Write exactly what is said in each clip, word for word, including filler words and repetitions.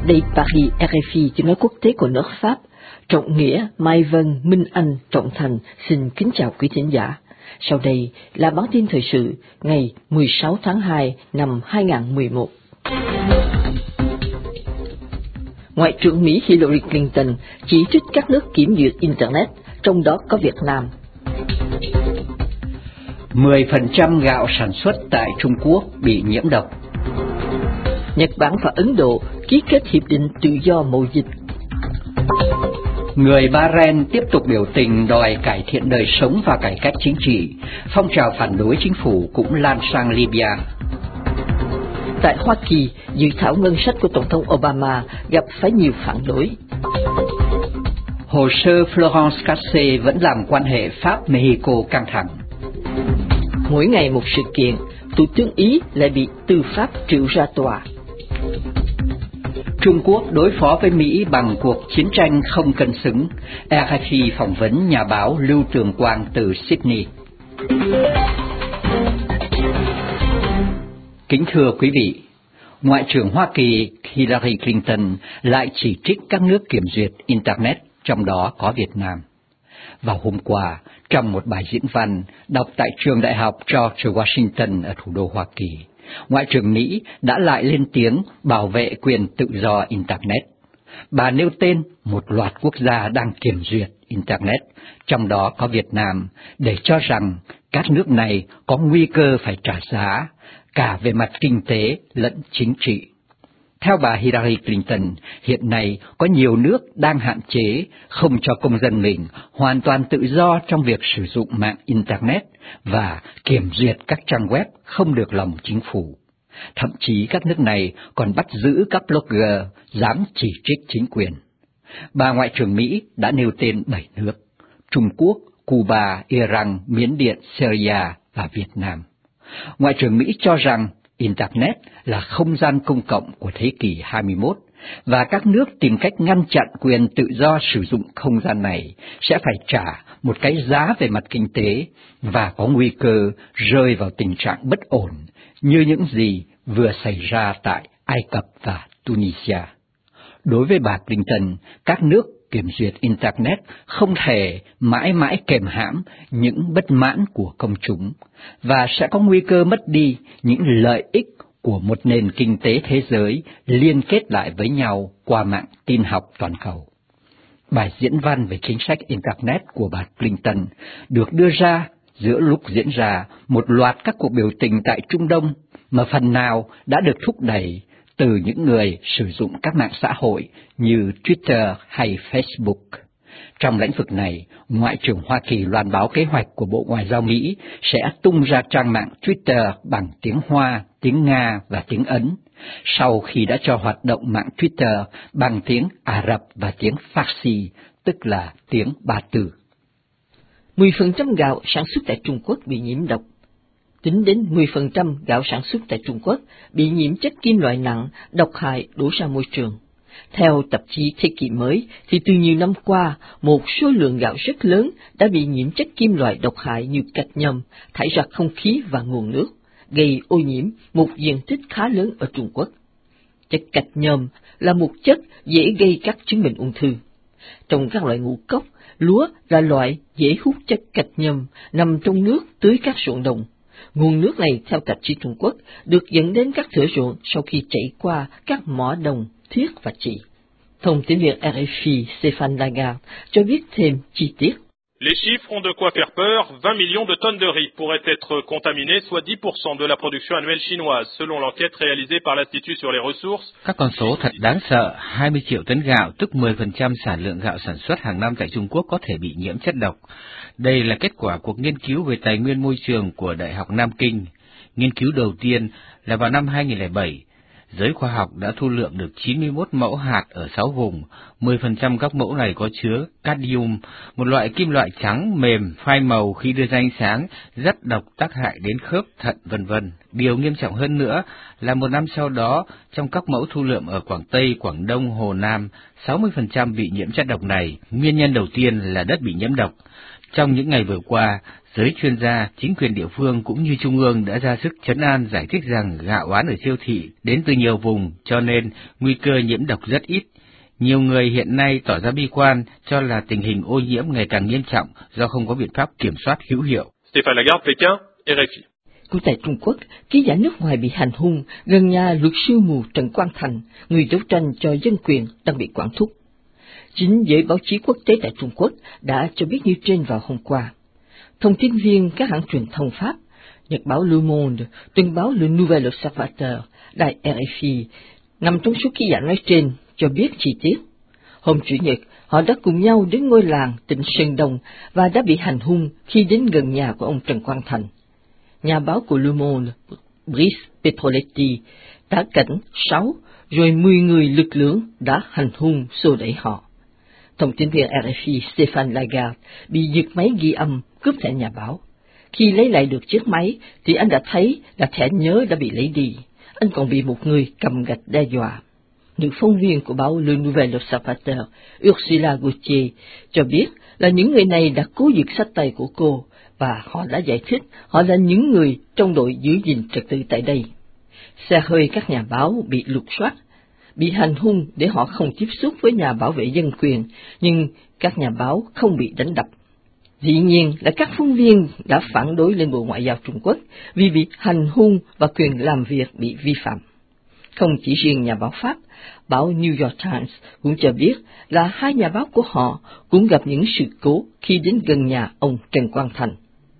Đây Paris R F I tiếng nói quốc tế của nước Pháp. Trọng Nghĩa, Mai Vân, Minh Anh, Trọng Thành xin kính chào quý thính giả. Sau đây là bản tin thời sự ngày mười sáu tháng hai năm hai nghìn không trăm mười một. Ngoại trưởng Mỹ Hillary Clinton chỉ trích các nước kiểm duyệt Internet, trong đó có Việt Nam. mười phần trăm gạo sản xuất tại Trung Quốc bị nhiễm độc. Nhật Bản và Ấn Độ ký kết hiệp định tự do mậu dịch. Người Bahrain tiếp tục biểu tình đòi cải thiện đời sống và cải cách chính trị. Phong trào phản đối chính phủ cũng lan sang Libya. Tại Hoa Kỳ, dự thảo ngân sách của Tổng thống Obama gặp phải nhiều phản đối. Hồ sơ Florence Cassé vẫn làm quan hệ Pháp-Mexico căng thẳng. Mỗi ngày một sự kiện, Thủ tướng Ý lại bị tư pháp triệu ra tòa. Trung Quốc đối phó với Mỹ bằng cuộc chiến tranh không cân xứng. R F I phỏng vấn nhà báo Lưu Trường Quang từ Sydney. Kính thưa quý vị, Ngoại trưởng Hoa Kỳ Hillary Clinton lại chỉ trích các nước kiểm duyệt Internet, trong đó có Việt Nam. Vào hôm qua, trong một bài diễn văn đọc tại trường đại học George Washington ở thủ đô Hoa Kỳ, Ngoại trưởng Mỹ đã lại lên tiếng bảo vệ quyền tự do Internet. Bà nêu tên một loạt quốc gia đang kiểm duyệt Internet, trong đó có Việt Nam, để cho rằng các nước này có nguy cơ phải trả giá, cả về mặt kinh tế lẫn chính trị. Theo bà Hillary Clinton, hiện nay có nhiều nước đang hạn chế không cho công dân mình hoàn toàn tự do trong việc sử dụng mạng Internet và kiểm duyệt các trang web không được lòng chính phủ. Thậm chí các nước này còn bắt giữ các blogger dám chỉ trích chính quyền. Bà Ngoại trưởng Mỹ đã nêu tên bảy nước: Trung Quốc, Cuba, Iran, Miến Điện, Syria và Việt Nam. Ngoại trưởng Mỹ cho rằng Internet là không gian công cộng của thế kỷ hai mươi mốt, và các nước tìm cách ngăn chặn quyền tự do sử dụng không gian này sẽ phải trả một cái giá về mặt kinh tế và có nguy cơ rơi vào tình trạng bất ổn như những gì vừa xảy ra tại Ai Cập và Tunisia. Đối với bà Clinton, các nước kiểm duyệt Internet không thể mãi mãi kềm hãm những bất mãn của công chúng và sẽ có nguy cơ mất đi những lợi ích của một nền kinh tế thế giới liên kết lại với nhau qua mạng tin học toàn cầu. Bài diễn văn về chính sách Internet của bà Clinton được đưa ra giữa lúc diễn ra một loạt các cuộc biểu tình tại Trung Đông mà phần nào đã được thúc đẩy từ những người sử dụng các mạng xã hội như Twitter hay Facebook. Trong lĩnh vực này, Ngoại trưởng Hoa Kỳ loan báo kế hoạch của Bộ Ngoại giao Mỹ sẽ tung ra trang mạng Twitter bằng tiếng Hoa, tiếng Nga và tiếng Ấn, sau khi đã cho hoạt động mạng Twitter bằng tiếng Ả Rập và tiếng Farsi, tức là tiếng Ba Tư. mười phần trăm gạo sản xuất tại Trung Quốc bị nhiễm độc. Tính đến mười phần trăm gạo sản xuất tại Trung Quốc bị nhiễm chất kim loại nặng, độc hại đổ ra môi trường. Theo tạp chí Thế kỷ mới, thì từ nhiều năm qua, một số lượng gạo rất lớn đã bị nhiễm chất kim loại độc hại như cadmium nhôm thải ra không khí và nguồn nước, gây ô nhiễm một diện tích khá lớn ở Trung Quốc. Chất cadmium nhôm là một chất dễ gây các chứng bệnh ung thư. Trong các loại ngũ cốc, lúa là loại dễ hút chất cadmium nhôm nằm trong nước tưới các ruộng đồng. Nguồn nước này, theo tạp chí Trung Quốc, được dẫn đến các thửa ruộng sau khi chảy qua các mỏ đồng, thiết và chì. Thông tin viên R F I Stéphane Lagarde cho biết thêm chi tiết. Les chiffres ont de quoi faire peur. vingt millions de tonnes de riz pourraient être contaminées, soit dix pour cent de la production annuelle chinoise, selon l'enquête réalisée par l'Institut sur les ressources. Các con số thật đáng sợ. hai mươi triệu tấn gạo, tức mười phần trăm sản lượng gạo sản xuất hàng năm tại Trung Quốc có thể bị nhiễm chất độc. Đây là kết quả cuộc nghiên cứu về tài nguyên môi trường của Đại học Nam Kinh. Nghiên cứu đầu tiên là vào năm hai nghìn không trăm lẻ bảy. Giới khoa học đã thu lượng được chín mươi mốt mẫu hạt ở sáu vùng. mười phần trăm các mẫu này có chứa cadmium, một loại kim loại trắng, mềm, phai màu khi đưa ra ánh sáng, rất độc, tác hại đến khớp, thận, vân vân. Điều nghiêm trọng hơn nữa là một năm sau đó, trong các mẫu thu lượm ở Quảng Tây, Quảng Đông, Hồ Nam, sáu mươi phần trăm bị nhiễm chất độc này. Nguyên nhân đầu tiên là đất bị nhiễm độc. Trong những ngày vừa qua, giới chuyên gia, chính quyền địa phương cũng như trung ương đã ra sức trấn an giải thích rằng gạo bán ở siêu thị đến từ nhiều vùng cho nên nguy cơ nhiễm độc rất ít. Nhiều người hiện nay tỏ ra bi quan cho là tình hình ô nhiễm ngày càng nghiêm trọng do không có biện pháp kiểm soát hữu hiệu. Stéphane Lagarde, Pékin, R F I. Cũng tại Trung Quốc, ký giả nước ngoài bị hành hung gần nhà luật sư mù Trần Quang Thành, người đấu tranh cho dân quyền đang bị quản thúc. Chính giới báo chí quốc tế tại Trung Quốc đã cho biết như trên vào hôm qua. Thông tin viên các hãng truyền thông Pháp, nhật báo Le Monde, tuần báo Le Nouvel Observateur, đài R F I, nằm trong số ký giả nói trên, cho biết chi tiết. Hôm Chủ nhật, họ đã cùng nhau đến ngôi làng tỉnh Sơn Đông và đã bị hành hung khi đến gần nhà của ông Trần Quang Thành. Nhà báo của Le Monde, Brice Petroletti, đã cảnh sáu, rồi mười người lực lượng đã hành hung xô đẩy họ. Thông tin viên R F I Stéphane Lagarde bị giật máy ghi âm cướp thẻ nhà báo. Khi lấy lại được chiếc máy thì anh đã thấy là thẻ nhớ đã bị lấy đi. Anh còn bị một người cầm gạch đe dọa. Nữ phóng viên của báo Le Nouvel Observateur, Ursula Gauthier, cho biết là những người này đã cố giật sách tay của cô, và họ đã giải thích họ là những người trong đội giữ gìn trật tự tại đây. Xe hơi các nhà báo bị lục soát, bị hành hung để họ không tiếp xúc với nhà bảo vệ dân quyền, nhưng các nhà báo không bị đánh đập. Dĩ nhiên là các phóng viên đã phản đối lên Bộ Ngoại giao Trung Quốc vì bị hành hung và quyền làm việc bị vi phạm. Không chỉ riêng nhà báo Pháp, báo New York Times cũng cho biết là hai nhà báo của họ cũng gặp những sự cố khi đến gần nhà ông Trần Quang Thành.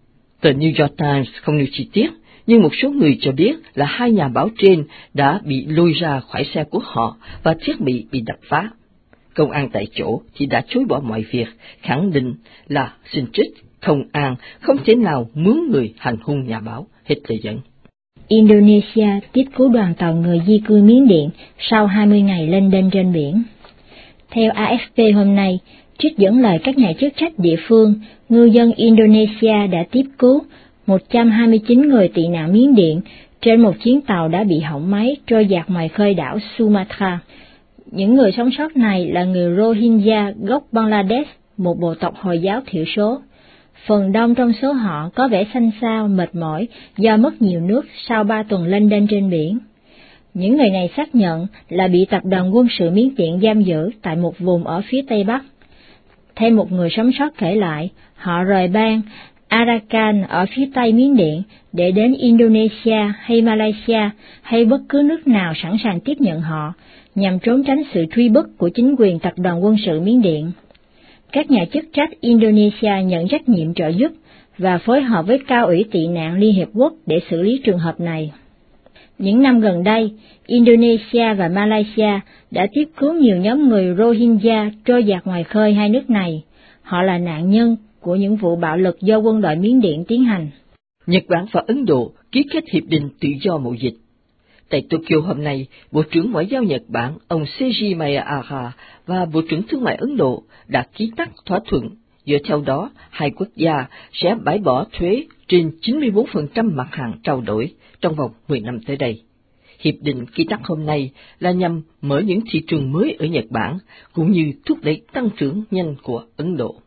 Tờ New York Times không nêu chi tiết, nhưng một số người cho biết là hai nhà báo trên đã bị lôi ra khỏi xe của họ và thiết bị bị đập phá. Công an tại chỗ thì đã chối bỏ mọi việc, khẳng định là xin trích, không an, không thể nào mướn người hành hung nhà báo, hết lời dẫn. Indonesia tiếp cứu đoàn tàu người di cư Miến Điện sau hai mươi ngày lênh đênh trên biển. Theo A F P hôm nay, trích dẫn lời các nhà chức trách địa phương, ngư dân Indonesia đã tiếp cứu một trăm hai mươi chín người tị nạn Miến Điện trên một chuyến tàu đã bị hỏng máy trôi dạt ngoài khơi đảo Sumatra. Những người sống sót này là người Rohingya gốc Bangladesh, một bộ tộc Hồi giáo thiểu số. Phần đông trong số họ có vẻ xanh xao, mệt mỏi do mất nhiều nước sau ba tuần lênh đênh trên biển. Những người này xác nhận là bị tập đoàn quân sự Miến Điện giam giữ tại một vùng ở phía Tây Bắc. Thêm một người sống sót kể lại, họ rời bang Arakan ở phía Tây Miến Điện để đến Indonesia hay Malaysia hay bất cứ nước nào sẵn sàng tiếp nhận họ, nhằm trốn tránh sự truy bức của chính quyền tập đoàn quân sự Miến Điện. Các nhà chức trách Indonesia nhận trách nhiệm trợ giúp và phối hợp với Cao ủy tị nạn Liên Hiệp Quốc để xử lý trường hợp này. Những năm gần đây, Indonesia và Malaysia đã tiếp cứu nhiều nhóm người Rohingya trôi dạt ngoài khơi hai nước này. Họ là nạn nhân của những vụ bạo lực do quân đội Miến Điện tiến hành. Nhật Bản và Ấn Độ ký kết hiệp định tự do mậu dịch. Tại Tokyo hôm nay, Bộ trưởng Ngoại giao Nhật Bản ông Seiji Maeda và Bộ trưởng Thương mại Ấn Độ đã ký tắt thỏa thuận. Dựa theo đó, hai quốc gia sẽ bãi bỏ thuế trên chín mươi bốn phần trăm mặt hàng trao đổi trong vòng mười năm tới đây. Hiệp định ký tắt hôm nay là nhằm mở những thị trường mới ở Nhật Bản, cũng như thúc đẩy tăng trưởng nhanh của Ấn Độ.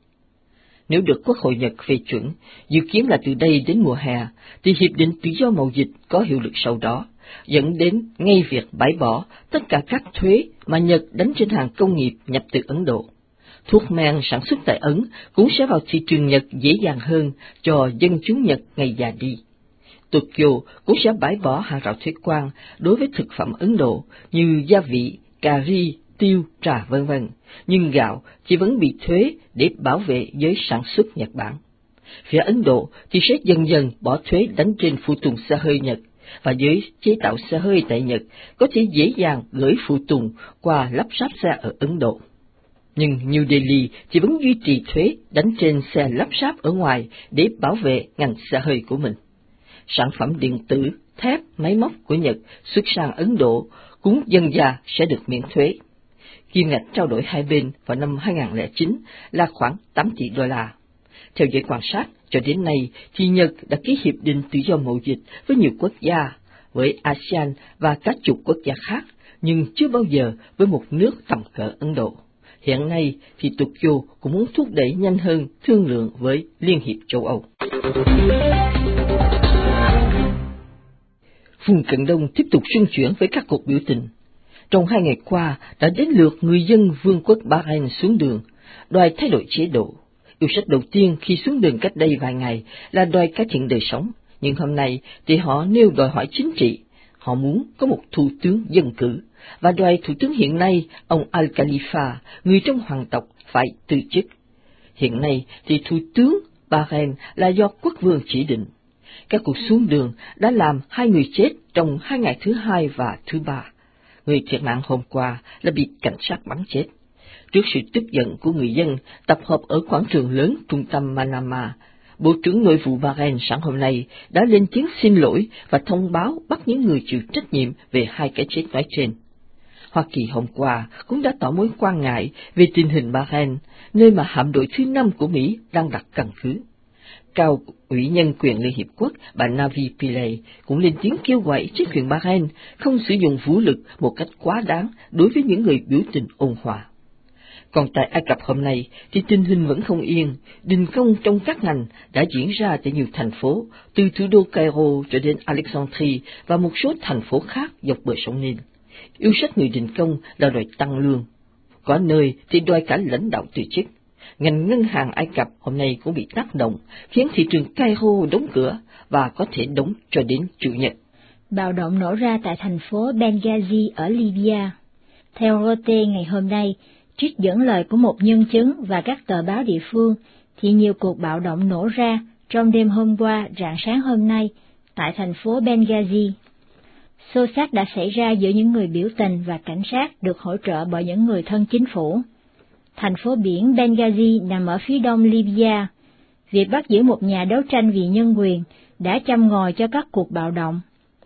Nếu được Quốc hội Nhật phê chuẩn, dự kiến là từ đây đến mùa hè, thì Hiệp định tự do mậu dịch có hiệu lực sau đó, dẫn đến ngay việc bãi bỏ tất cả các thuế mà Nhật đánh trên hàng công nghiệp nhập từ Ấn Độ. Thuốc men sản xuất tại Ấn cũng sẽ vào thị trường Nhật dễ dàng hơn cho dân chúng Nhật ngày già đi. Tokyo cũng sẽ bãi bỏ hàng rào thuế quan đối với thực phẩm Ấn Độ như gia vị, cà ri, tiêu, trà vân vân, nhưng gạo chỉ vẫn bị thuế để bảo vệ giới sản xuất Nhật Bản. Phía Ấn Độ thì sẽ dần dần bỏ thuế đánh trên phụ tùng xe hơi Nhật, và giới chế tạo xe hơi tại Nhật có thể dễ dàng gửi phụ tùng qua lắp ráp xe ở Ấn Độ. Nhưng New Delhi chỉ vẫn duy trì thuế đánh trên xe lắp ráp ở ngoài để bảo vệ ngành xe hơi của mình. Sản phẩm điện tử, thép, máy móc của Nhật xuất sang Ấn Độ cũng dần dà sẽ được miễn thuế. Kim ngạch trao đổi hai bên vào năm hai không không chín là khoảng tám tỷ đô la. Theo giới quan sát, cho đến nay thì Nhật đã ký hiệp định tự do mậu dịch với nhiều quốc gia, với a sê an và các chục quốc gia khác, nhưng chưa bao giờ với một nước tầm cỡ Ấn Độ. Hiện nay thì Tokyo cũng muốn thúc đẩy nhanh hơn thương lượng với Liên hiệp châu Âu. Vùng Cận Đông tiếp tục xung chuyển với các cuộc biểu tình. Trong hai ngày qua đã đến lượt người dân Vương quốc Bahrain xuống đường, đòi thay đổi chế độ. Yêu sách đầu tiên khi xuống đường cách đây vài ngày là đòi cải thiện đời sống, nhưng hôm nay thì họ nêu đòi hỏi chính trị. Họ muốn có một thủ tướng dân cử, và đòi thủ tướng hiện nay, ông Al-Khalifa, người trong hoàng tộc, phải từ chức. Hiện nay thì thủ tướng Bahrain là do quốc vương chỉ định. Các cuộc xuống đường đã làm hai người chết trong hai ngày thứ hai và thứ ba. Người thiệt mạng hôm qua là bị cảnh sát bắn chết. Trước sự tức giận của người dân tập hợp ở quảng trường lớn trung tâm Manama, Bộ trưởng Nội vụ Bahrain sáng hôm nay đã lên tiếng xin lỗi và thông báo bắt những người chịu trách nhiệm về hai cái chết nói trên. Hoa Kỳ hôm qua cũng đã tỏ mối quan ngại về tình hình Bahrain, nơi mà hạm đội thứ năm của Mỹ đang đặt căn cứ. Cao ủy nhân quyền Liên Hiệp Quốc bà Navi Pillay cũng lên tiếng kêu gọi chính quyền Bahrain không sử dụng vũ lực một cách quá đáng đối với những người biểu tình ôn hòa. Còn tại Ai Cập hôm nay thì tình hình vẫn không yên, đình công trong các ngành đã diễn ra tại nhiều thành phố, từ thủ đô Cairo cho đến Alexandria và một số thành phố khác dọc bờ sông Nin. Yêu sách người đình công là đòi tăng lương, có nơi thì đòi cả lãnh đạo từ chức. Ngành ngân hàng Ai Cập hôm nay cũng bị tác động, khiến thị trường Cairo đóng cửa và có thể đóng cho đến Chủ nhật. Bạo động nổ ra tại thành phố Benghazi ở Libya. Theo Reuters ngày hôm nay, trích dẫn lời của một nhân chứng và các tờ báo địa phương, thì nhiều cuộc bạo động nổ ra trong đêm hôm qua rạng sáng hôm nay tại thành phố Benghazi. Xô xát đã xảy ra giữa những người biểu tình và cảnh sát được hỗ trợ bởi những người thân chính phủ. Thành phố biển Benghazi nằm ở phía đông Libya. Việc bắt giữ một nhà đấu tranh vì nhân quyền đã châm ngòi cho các cuộc bạo động.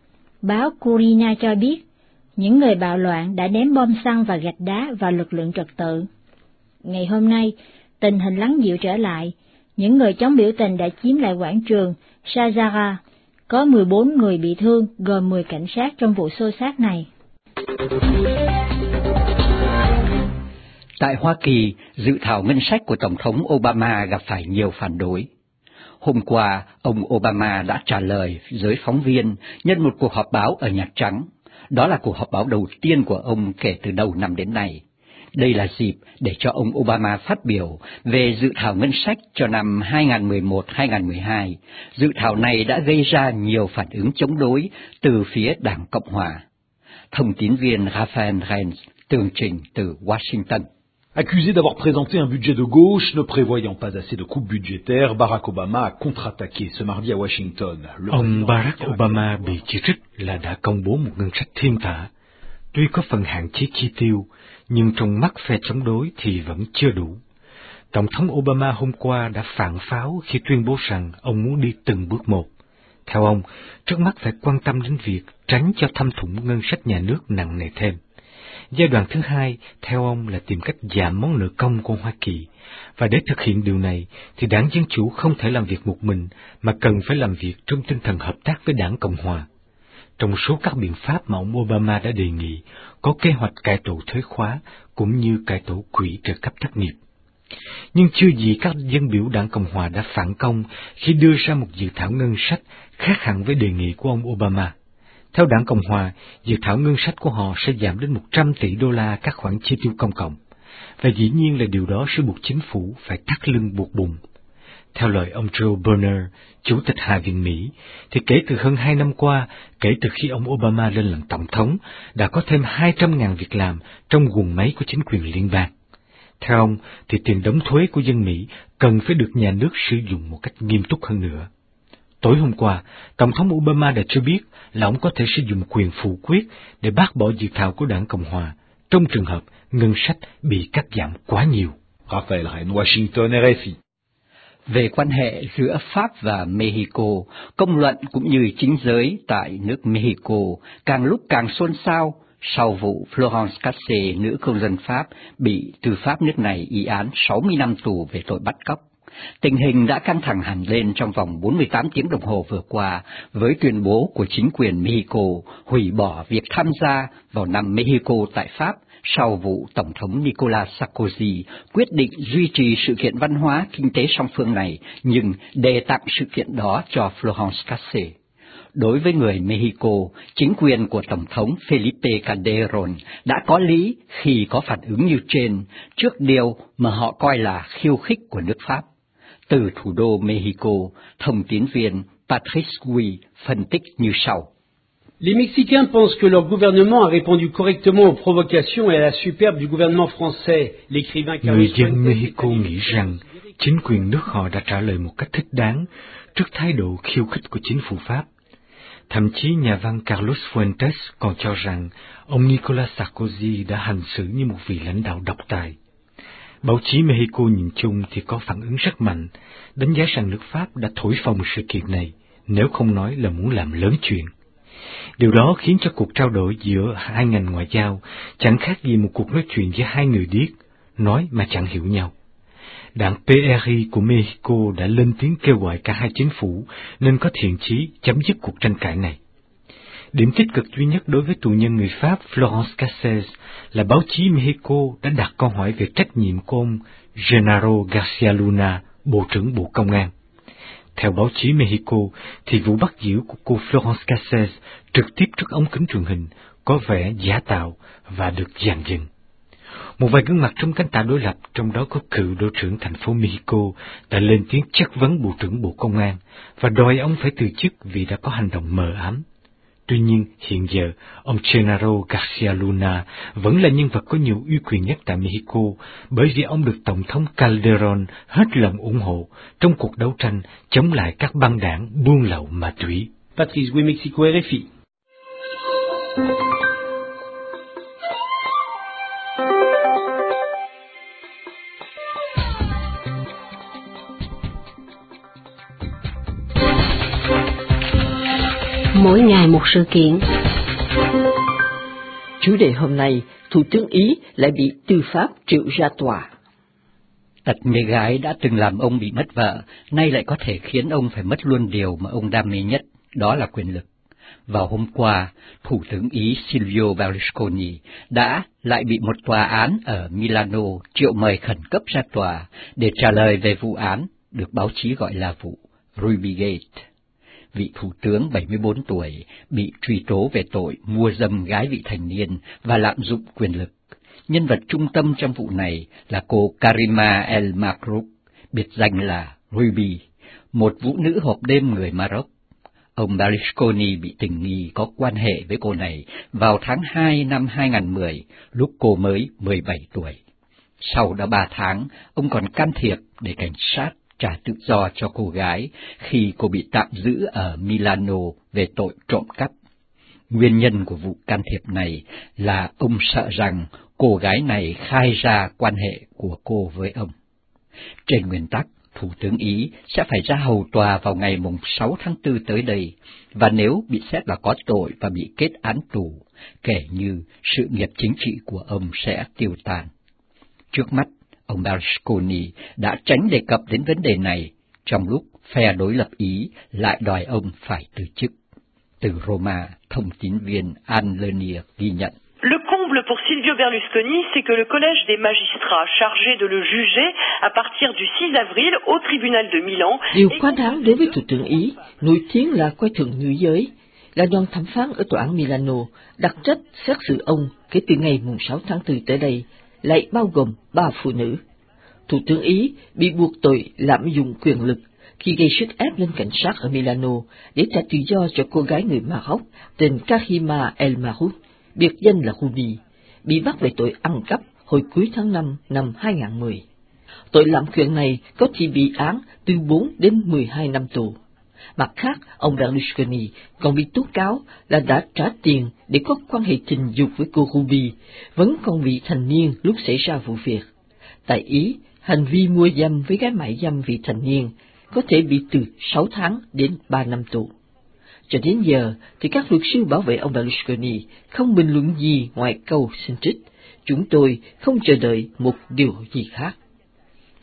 Báo Kurina cho biết, những người bạo loạn đã ném bom xăng và gạch đá vào lực lượng trật tự. Ngày hôm nay, tình hình lắng dịu trở lại, những người chống biểu tình đã chiếm lại quảng trường Shahzara. Có mười bốn người bị thương, gồm mười cảnh sát trong vụ xô xát này. Tại Hoa Kỳ, dự thảo ngân sách của Tổng thống Obama gặp phải nhiều phản đối. Hôm qua, ông Obama đã trả lời giới phóng viên nhân một cuộc họp báo ở Nhà Trắng. Đó là cuộc họp báo đầu tiên của ông kể từ đầu năm đến nay. Đây là dịp để cho ông Obama phát biểu về dự thảo ngân sách cho năm hai nghìn mười một đến hai nghìn mười hai. Dự thảo này đã gây ra nhiều phản ứng chống đối từ phía Đảng Cộng Hòa. Thông tín viên Raphael Renz tường trình từ Washington. Accusé d'avoir présenté un budget de gauche ne prévoyant pas assez de coupes budgétaires, Barack Obama a contre-attaqué ce mardi à Washington. Ông Barack Obama bị chỉ trích là đã công bố một ngân sách thiên tả. Tuy có phần hạn chế chi tiêu, nhưng trong mắt phe chống đối thì vẫn chưa đủ. Tổng thống Obama hôm qua đã phản pháo khi tuyên bố rằng ông muốn đi từng bước một. Theo ông, trước mắt phải quan tâm đến việc tránh cho thâm thủng ngân sách nhà nước nặng nề thêm. Giai đoạn thứ hai, theo ông, là tìm cách giảm món nợ công của Hoa Kỳ, và để thực hiện điều này thì đảng Dân Chủ không thể làm việc một mình, mà cần phải làm việc trong tinh thần hợp tác với đảng Cộng Hòa. Trong số các biện pháp mà ông Obama đã đề nghị, có kế hoạch cải tổ thuế khóa cũng như cải tổ quỹ trợ cấp thất nghiệp. Nhưng chưa gì các dân biểu đảng Cộng Hòa đã phản công khi đưa ra một dự thảo ngân sách khác hẳn với đề nghị của ông Obama. Theo đảng Cộng Hòa, dự thảo ngân sách của họ sẽ giảm đến một trăm tỷ đô la các khoản chi tiêu công cộng, và dĩ nhiên là điều đó sẽ buộc chính phủ phải thắt lưng buộc bụng. Theo lời ông Joe Berner, Chủ tịch Hạ viện Mỹ, thì kể từ hơn hai năm qua, kể từ khi ông Obama lên làm tổng thống, đã có thêm hai trăm nghìn việc làm trong guồng máy của chính quyền liên bang. Theo ông, thì tiền đóng thuế của dân Mỹ cần phải được nhà nước sử dụng một cách nghiêm túc hơn nữa. Tối hôm qua, Tổng thống Obama đã cho biết là ông có thể sử dụng quyền phủ quyết để bác bỏ dự thảo của đảng Cộng Hòa, trong trường hợp ngân sách bị cắt giảm quá nhiều. Raphael Renz, Washington, R F I. Về quan hệ giữa Pháp và Mexico, công luận cũng như chính giới tại nước Mexico càng lúc càng xôn xao sau vụ Florence Cassé, nữ công dân Pháp, bị tư pháp nước này y án sáu mươi năm tù về tội bắt cóc. Tình hình đã căng thẳng hẳn lên trong vòng bốn mươi tám tiếng đồng hồ vừa qua với tuyên bố của chính quyền Mexico hủy bỏ việc tham gia vào năm Mexico tại Pháp sau vụ Tổng thống Nicolas Sarkozy quyết định duy trì sự kiện văn hóa kinh tế song phương này, nhưng đề tặng sự kiện đó cho Florence Cassés. Đối với người Mexico, chính quyền của Tổng thống Felipe Calderón đã có lý khi có phản ứng như trên trước điều mà họ coi là khiêu khích của nước Pháp. Từ thủ đô Mexico, thông tín viên Patrice Gui phân tích như sau. Les Mexicains pensent que leur gouvernement a répondu correctement aux provocations et à la superbe du gouvernement français. L'écrivain Người dân Mexico nghĩ rằng chính quyền nước họ đã trả lời một cách thích đáng trước thái độ khiêu khích của chính phủ Pháp. Thậm chí nhà văn Carlos Fuentes còn cho rằng ông Nicolas Sarkozy đã hành xử như một vị lãnh đạo độc tài. Báo chí Mexico nhìn chung thì có phản ứng rất mạnh, đánh giá rằng nước Pháp đã thổi phồng sự kiện này, nếu không nói là muốn làm lớn chuyện. Điều đó khiến cho cuộc trao đổi giữa hai ngành ngoại giao chẳng khác gì một cuộc nói chuyện giữa hai người điếc, nói mà chẳng hiểu nhau. Đảng pê rờ i của Mexico đã lên tiếng kêu gọi cả hai chính phủ nên có thiện chí chấm dứt cuộc tranh cãi này. Điểm tích cực duy nhất đối với tù nhân người Pháp Florence Cassés là báo chí Mexico đã đặt câu hỏi về trách nhiệm của ông Genaro Garcia Luna, Bộ trưởng Bộ Công an. Theo báo chí Mexico, thì vụ bắt giữ của cô Florence Cassés trực tiếp trước ống kính truyền hình có vẻ giả tạo và được dàn dựng. Một vài gương mặt trong cánh tả đối lập, trong đó có cựu đô trưởng thành phố Mexico, đã lên tiếng chất vấn Bộ trưởng Bộ Công an và đòi ông phải từ chức vì đã có hành động mờ ám. Tuy nhiên, hiện giờ, ông Genaro Garcia Luna vẫn là nhân vật có nhiều uy quyền nhất tại Mexico, bởi vì ông được Tổng thống Calderón hết lòng ủng hộ trong cuộc đấu tranh chống lại các băng đảng buôn lậu ma túy. Patrice Gui, Mexico, rờ ép i. Mỗi ngày một sự kiện. Chủ đề hôm nay, Thủ tướng Ý lại bị tư pháp triệu ra tòa. Tật mê gái đã từng làm ông bị mất vợ, nay lại có thể khiến ông phải mất luôn điều mà ông đam mê nhất, đó là quyền lực. Vào hôm qua, Thủ tướng Ý Silvio Berlusconi đã lại bị một tòa án ở Milano triệu mời khẩn cấp ra tòa để trả lời về vụ án được báo chí gọi là vụ Rubygate. Vị thủ tướng bảy mươi bốn tuổi bị truy tố về tội mua dâm gái vị thành niên và lạm dụng quyền lực. Nhân vật trung tâm trong vụ này là cô Karima El Makrouk, biệt danh là Ruby, một vũ nữ hộp đêm người Maroc. Ông Berlusconi bị tình nghi có quan hệ với cô này vào tháng hai năm hai nghìn không trăm mười, lúc cô mới mười bảy tuổi. Sau đó ba tháng, ông còn can thiệp để cảnh sát trả tự do cho cô gái khi cô bị tạm giữ ở Milano về tội trộm cắp. Nguyên nhân của vụ can thiệp này là ông sợ rằng cô gái này khai ra quan hệ của cô với ông. Trên nguyên tắc, Thủ tướng Ý sẽ phải ra hầu tòa vào ngày sáu tháng tư tới đây, và nếu bị xét là có tội và bị kết án tù, kể như sự nghiệp chính trị của ông sẽ tiêu tan. Trước mắt, ông Berlusconi đã tránh đề cập đến vấn đề này, trong lúc phe đối lập Ý lại đòi ông phải từ chức. Từ Roma, thông tín viên Anne Lenier ghi nhận. Le comble pour Silvio Berlusconi, c'est que le collège des magistrats chargés de le juger à partir du six avril au tribunal de Milan. Điều quá đáng đối với Thủ tướng Ý, nổi tiếng là coi thường nữ giới, là đoàn thẩm phán ở tòa án Milano đặc trách xét xử ông kể từ ngày sáu tháng tư tới đây, lại bao gồm ba phụ nữ. Thủ tướng Ý bị buộc tội lạm dụng quyền lực khi gây sức ép lên cảnh sát ở Milano để trả tự do cho cô gái người Maroc tên Karima El Makrouk, biệt danh là Ruby, bị bắt về tội ăn cắp hồi cuối tháng năm năm hai nghìn không trăm mười. Tội lạm quyền này có thể bị án từ bốn đến mười hai năm tù. Mặt khác, ông Berlusconi còn bị tố cáo là đã trả tiền để có quan hệ tình dục với cô Ruby, vẫn còn vị thành niên lúc xảy ra vụ việc. Tại Ý, hành vi mua dâm với gái mại dâm vị thành niên có thể bị từ sáu tháng đến ba năm tù. Cho đến giờ thì các luật sư bảo vệ ông Berlusconi không bình luận gì ngoài câu xin trích, chúng tôi không chờ đợi một điều gì khác.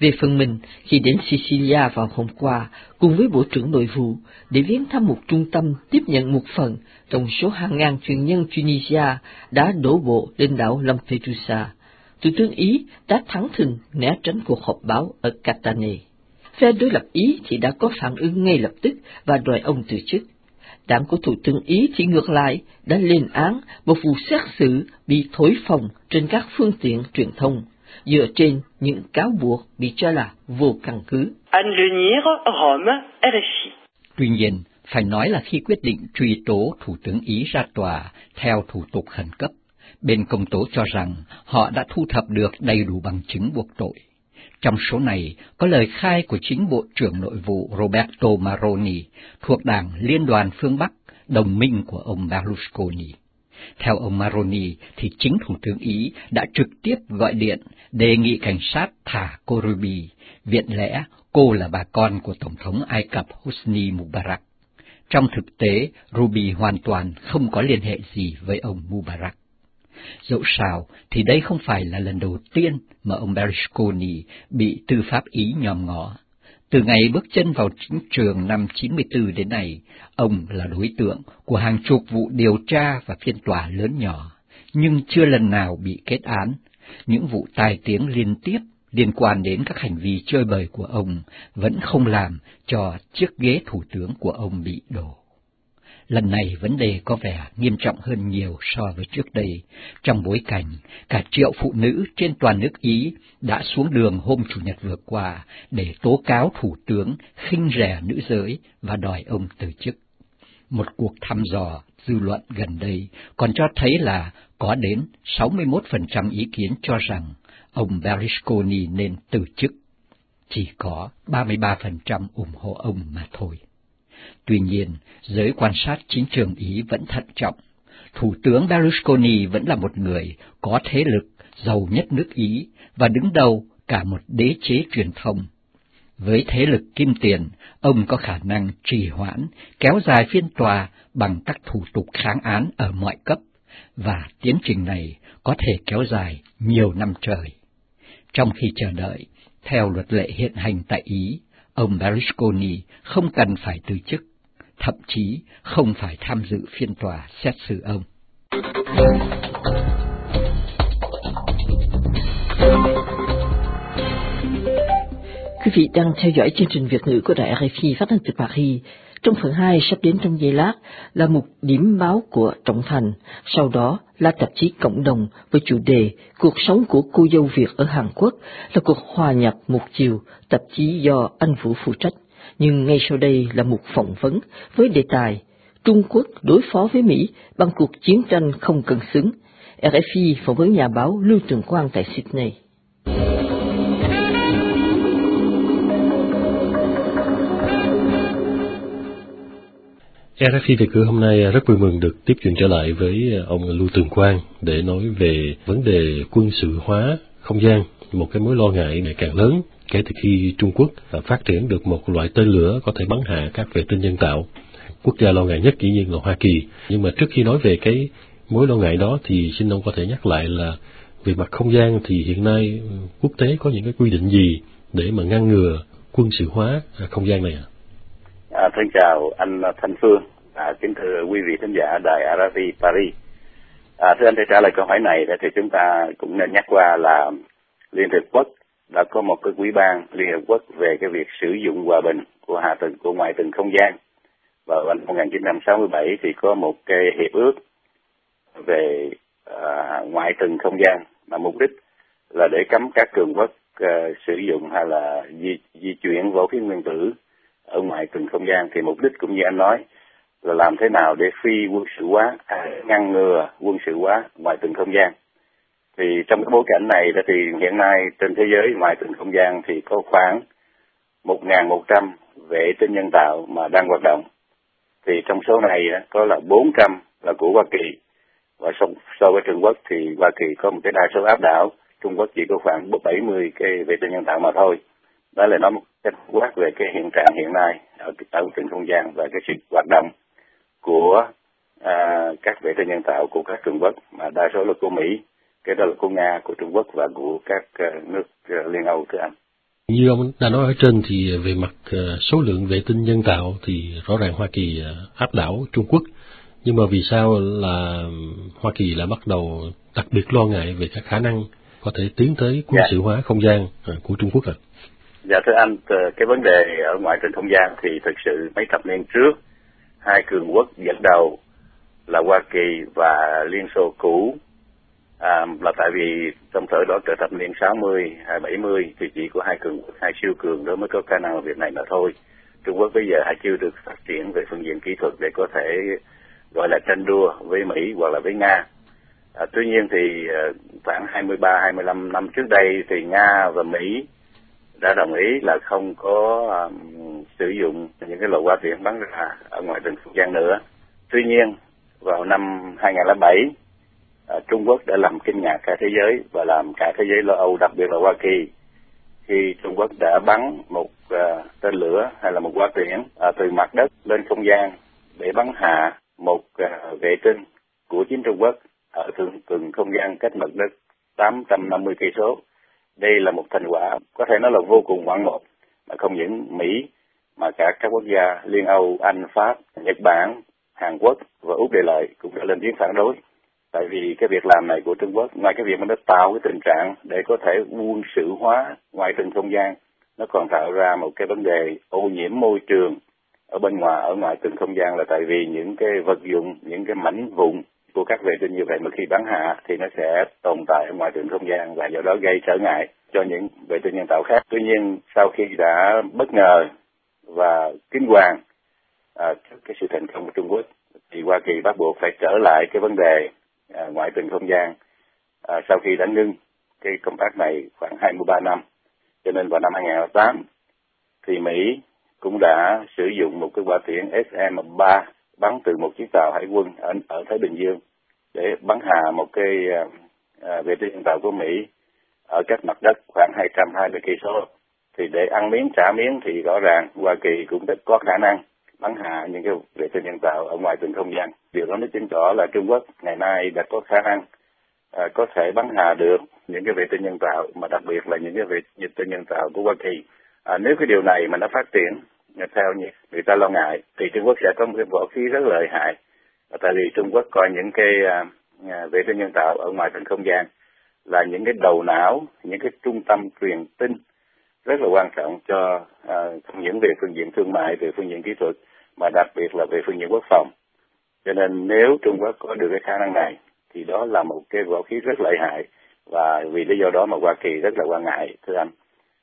Về phần mình, khi đến Sicilia vào hôm qua, cùng với Bộ trưởng Nội vụ, để viếng thăm một trung tâm tiếp nhận một phần trong số hàng ngàn truyền nhân Tunisia đã đổ bộ lên đảo Lampedusa, Thủ tướng Ý đã thẳng thừng né tránh cuộc họp báo ở Catania. Phe đối lập Ý thì đã có phản ứng ngay lập tức và đòi ông từ chức. Đảng của Thủ tướng Ý thì ngược lại đã lên án một vụ xét xử bị thổi phồng trên các phương tiện truyền thông, dựa trên những cáo buộc bị cho là vô căn cứ. Anne Lenier, Rome, R F I. Tuy nhiên, phải nói là khi quyết định truy tố Thủ tướng Ý ra tòa theo thủ tục khẩn cấp, bên công tố cho rằng họ đã thu thập được đầy đủ bằng chứng buộc tội. Trong số này có lời khai của chính Bộ trưởng Nội vụ Roberto Maroni thuộc Đảng Liên đoàn phương Bắc, đồng minh của ông Berlusconi. Theo ông Maroni thì chính Thủ tướng Ý đã trực tiếp gọi điện đề nghị cảnh sát thả cô Ruby, viện lẽ cô là bà con của Tổng thống Ai Cập Hosni Mubarak. Trong thực tế, Ruby hoàn toàn không có liên hệ gì với ông Mubarak. Dẫu sao thì đây không phải là lần đầu tiên mà ông Berlusconi bị tư pháp Ý nhòm ngó. Từ ngày bước chân vào chính trường năm chín mươi tư đến nay, ông là đối tượng của hàng chục vụ điều tra và phiên tòa lớn nhỏ, nhưng chưa lần nào bị kết án. Những vụ tai tiếng liên tiếp liên quan đến các hành vi chơi bời của ông vẫn không làm cho chiếc ghế thủ tướng của ông bị đổ. Lần này vấn đề có vẻ nghiêm trọng hơn nhiều so với trước đây, trong bối cảnh cả triệu phụ nữ trên toàn nước Ý đã xuống đường hôm Chủ nhật vừa qua để tố cáo thủ tướng khinh rẻ nữ giới và đòi ông từ chức. Một cuộc thăm dò dư luận gần đây còn cho thấy là có đến sáu mươi mốt phần trăm ý kiến cho rằng ông Berlusconi nên từ chức, chỉ có ba mươi ba phần trăm ủng hộ ông mà thôi. Tuy nhiên, giới quan sát chính trường Ý vẫn thận trọng. Thủ tướng Berlusconi vẫn là một người có thế lực giàu nhất nước Ý và đứng đầu cả một đế chế truyền thông. Với thế lực kim tiền, ông có khả năng trì hoãn, kéo dài phiên tòa bằng các thủ tục kháng án ở mọi cấp, và tiến trình này có thể kéo dài nhiều năm trời. Trong khi chờ đợi, theo luật lệ hiện hành tại Ý, ông Berlusconi không cần phải từ chức, thậm chí không phải tham dự phiên tòa xét xử ông. Quý vị đang theo dõi chương trình Việt ngữ của Đài R F I phát thanh từ Paris. Trong phần hai sắp đến trong giây lát là một điểm báo của Trọng Thành, sau đó là tạp chí Cộng đồng với chủ đề Cuộc sống của cô dâu Việt ở Hàn Quốc, là cuộc hòa nhập một chiều, tạp chí do anh Vũ phụ trách. Nhưng ngay sau đây là một phỏng vấn với đề tài Trung Quốc đối phó với Mỹ bằng cuộc chiến tranh không cân xứng. R F I phỏng vấn nhà báo Lưu Trường Quang tại Sydney. R F I Việt ngữ hôm nay rất vui mừng được tiếp chuyện trở lại với ông Lưu Tường Quang để nói về vấn đề quân sự hóa không gian, một cái mối lo ngại ngày càng lớn kể từ khi Trung Quốc phát triển được một loại tên lửa có thể bắn hạ các vệ tinh nhân tạo. Quốc gia lo ngại nhất dĩ nhiên là Hoa Kỳ. Nhưng mà trước khi nói về cái mối lo ngại đó thì xin ông có thể nhắc lại là về mặt không gian thì hiện nay quốc tế có những cái quy định gì để mà ngăn ngừa quân sự hóa không gian này ạ? À, thân chào anh Thanh Phương, à, kính thưa quý vị thính giả đài R F I Paris. À, thưa anh, để trả lời câu hỏi này thì chúng ta cũng nên nhắc qua là Liên Hiệp Quốc đã có một cái ủy ban Liên Hiệp Quốc về cái việc sử dụng hòa bình của hạ tầng của ngoại tầng không gian. Và vào năm một nghìn chín trăm sáu mươi bảy thì có một cái hiệp ước về à, ngoại tầng không gian mà mục đích là để cấm các cường quốc à, sử dụng hay là di, di chuyển vũ khí nguyên tử ở ngoài từng không gian. Thì mục đích cũng như anh nói là làm thế nào để phi quân sự hóa, à, ngăn ngừa quân sự hóa ngoài từng không gian. Thì trong cái bối cảnh này thì hiện nay trên thế giới ngoài từng không gian thì có khoảng một nghìn một trăm vệ tinh nhân tạo mà đang hoạt động. Thì trong số này có là bốn trăm là của Hoa Kỳ, và so, so với Trung Quốc thì Hoa Kỳ có một cái đa số áp đảo, Trung Quốc chỉ có khoảng bảy mươi cái vệ tinh nhân tạo mà thôi. Đó là nói một cách quát về cái hiện trạng hiện nay ở ở từng không gian và cái sự hoạt động của à, các vệ tinh nhân tạo của các cường quốc mà đa số là của Mỹ, cái đó là của Nga, của Trung Quốc và của các uh, nước uh, Liên Âu thưa anh. Như ông đã nói ở trên thì về mặt số lượng vệ tinh nhân tạo thì rõ ràng Hoa Kỳ áp đảo Trung Quốc, nhưng mà vì sao là Hoa Kỳ lại bắt đầu đặc biệt lo ngại về các khả năng có thể tiến tới quân sự hóa không gian của Trung Quốc ạ? À? Dạ thưa anh, cái vấn đề ở ngoại tình không gian thì thực sự mấy thập niên trước, hai cường quốc dẫn đầu là Hoa Kỳ và Liên Xô cũ, à, là tại vì trong thời đó từ thập niên sáu mươi hay bảy mươi thì chỉ có hai cường quốc, hai siêu cường đó mới có khả năng ở việc này mà thôi. Trung Quốc bây giờ hay chưa được phát triển về phương diện kỹ thuật để có thể gọi là tranh đua với Mỹ hoặc là với Nga. À, tuy nhiên thì khoảng hai mươi ba hai mươi lăm năm trước đây thì Nga và Mỹ đã đồng ý là không có um, sử dụng những cái loại qua tiễn bắn ra ở ngoài tình không gian nữa. Tuy nhiên vào năm hai không không bảy, uh, Trung Quốc đã làm kinh ngạc cả thế giới và làm cả thế giới lo âu, đặc biệt là Hoa Kỳ, khi Trung Quốc đã bắn một uh, tên lửa hay là một quả tiễn uh, từ mặt đất lên không gian để bắn hạ một uh, vệ tinh của chính Trung Quốc ở thượng cường không gian cách mặt đất tám trăm năm mươi cây số. Đây là một thành quả có thể nói là vô cùng ngoạn mục, mà không những Mỹ mà cả các quốc gia Liên Âu, Anh, Pháp, Nhật Bản, Hàn Quốc và Úc Đại Lợi cũng đã lên tiếng phản đối. Tại vì cái việc làm này của Trung Quốc, ngoài cái việc mà nó tạo cái tình trạng để có thể quân sự hóa ngoại tình không gian, nó còn tạo ra một cái vấn đề ô nhiễm môi trường ở bên ngoài, ở ngoại tình không gian, là tại vì những cái vật dụng, những cái mảnh vụn của các vệ tinh như vậy mà khi bắn hạ thì nó sẽ tồn tại ở ngoài tình không gian và do đó gây trở ngại cho những vệ tinh nhân tạo khác. Tuy nhiên sau khi đã bất ngờ và kinh hoàng à, trước cái sự thành công của Trung Quốc thì Hoa Kỳ bắt buộc phải trở lại cái vấn đề à, ngoại tình không gian à, sau khi đã ngưng cái công tác này khoảng hai mươi ba năm. Cho nên vào năm hai không không tám thì Mỹ cũng đã sử dụng một cái quả tiễn S M ba bắn từ một chiếc tàu hải quân ở, ở Thái Bình Dương để bắn hạ một cái à, vệ tinh nhân tạo của Mỹ ở cách mặt đất khoảng hai trăm hai mươi cây số. Thì để ăn miếng trả miếng thì rõ ràng Hoa Kỳ cũng đã có khả năng bắn hạ những cái vệ tinh nhân tạo ở ngoài tình không gian. Điều đó nó chứng tỏ là Trung Quốc ngày nay đã có khả năng à, có thể bắn hạ được những cái vệ tinh nhân tạo, mà đặc biệt là những cái vệ tinh nhân tạo của Hoa Kỳ. À, nếu cái điều này mà nó phát triển theo như người ta lo ngại thì Trung Quốc sẽ có một cái vũ khí rất lợi hại. À, tại vì Trung Quốc coi những cái à, vệ tinh nhân tạo ở ngoài tình không gian là những cái đầu não, những cái trung tâm truyền tin rất là quan trọng cho à, không những về phương diện thương mại, về phương diện kỹ thuật, mà đặc biệt là về phương diện quốc phòng. Cho nên nếu Trung Quốc có được cái khả năng này thì đó là một cái vũ khí rất lợi hại, và vì lý do đó mà Hoa Kỳ rất là quan ngại, thưa anh.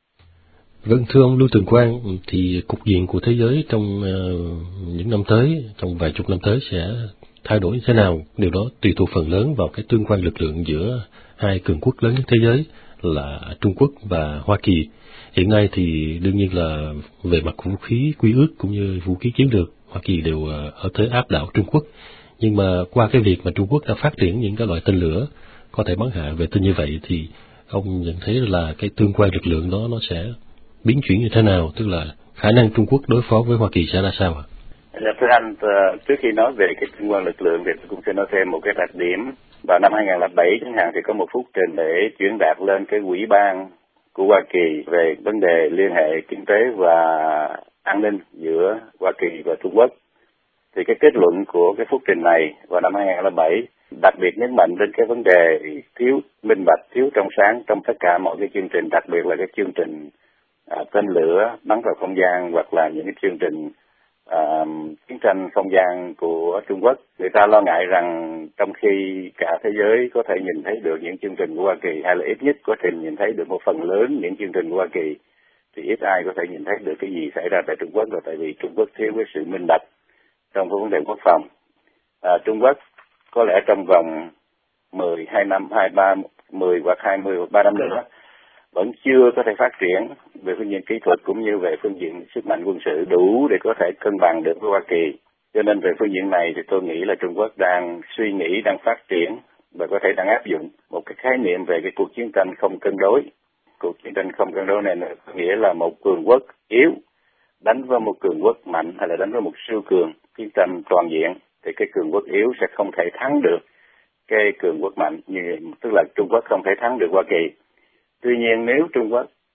Vâng, thưa ông Lưu Tường Quang, thì cục diện của thế giới trong uh, những năm tới, trong vài chục năm tới sẽ thay đổi như thế nào? Điều đó tùy thuộc phần lớn vào cái tương quan lực lượng giữa hai cường quốc lớn nhất thế giới là Trung Quốc và Hoa Kỳ. Hiện nay thì đương nhiên là về mặt vũ khí quy ước cũng như vũ khí chiến lược, Hoa Kỳ đều uh, ở thế áp đảo Trung Quốc. Nhưng mà qua cái việc mà Trung Quốc đã phát triển những cái loại tên lửa có thể bắn hạ vệ tinh như vậy thì ông nhận thấy là cái tương quan lực lượng đó nó sẽ biến chuyển như thế nào, tức là khả năng Trung Quốc đối phó với Hoa Kỳ sẽ ra sao ạ? Dạ, thưa anh, trước khi nói về cái tương quan lực lượng thì tôi cũng sẽ nói thêm một cái đặc điểm. Vào năm hai không không bảy chẳng hạn thì có một phúc trình để chuyển đạt lên cái ủy ban của Hoa Kỳ về vấn đề liên hệ kinh tế và an ninh giữa Hoa Kỳ và Trung Quốc. Thì cái kết luận của cái phúc trình này vào năm hai không không bảy đặc biệt nhấn mạnh đến cái vấn đề thiếu minh bạch, thiếu trong sáng trong tất cả mọi cái chương trình, đặc biệt là cái chương trình à, tên lửa bắn vào không gian hoặc là những cái chương trình à, chiến tranh không gian của Trung Quốc. Người ta lo ngại rằng trong khi cả thế giới có thể nhìn thấy được những chương trình của Hoa Kỳ, hay là ít nhất có thể nhìn thấy được một phần lớn những chương trình của Hoa Kỳ, thì ít ai có thể nhìn thấy được cái gì xảy ra tại Trung Quốc, là tại vì Trung Quốc thiếu cái sự minh bạch trong cái vấn đề quốc phòng. À, Trung Quốc có lẽ trong vòng mười hai năm, hai ba, mười hoặc hai mươi hoặc ba năm nữa vẫn chưa có thể phát triển về phương diện kỹ thuật cũng như về phương diện sức mạnh quân sự đủ để có thể cân bằng được với Hoa Kỳ. Cho nên về phương diện này thì tôi nghĩ là Trung Quốc đang suy nghĩ, đang phát triển và có thể đang áp dụng một cái khái niệm về cái cuộc chiến tranh không cân đối. Cuộc chiến tranh không cân đối này có nghĩa là một cường quốc yếu đánh với một cường quốc mạnh, hay là đánh với một siêu cường, chiến tranh toàn diện, thì cái cường quốc yếu sẽ không thể thắng được cái cường quốc mạnh, như tức là Trung Quốc không thể thắng được Hoa Kỳ. Tuy nhiên nếu Trung Quốc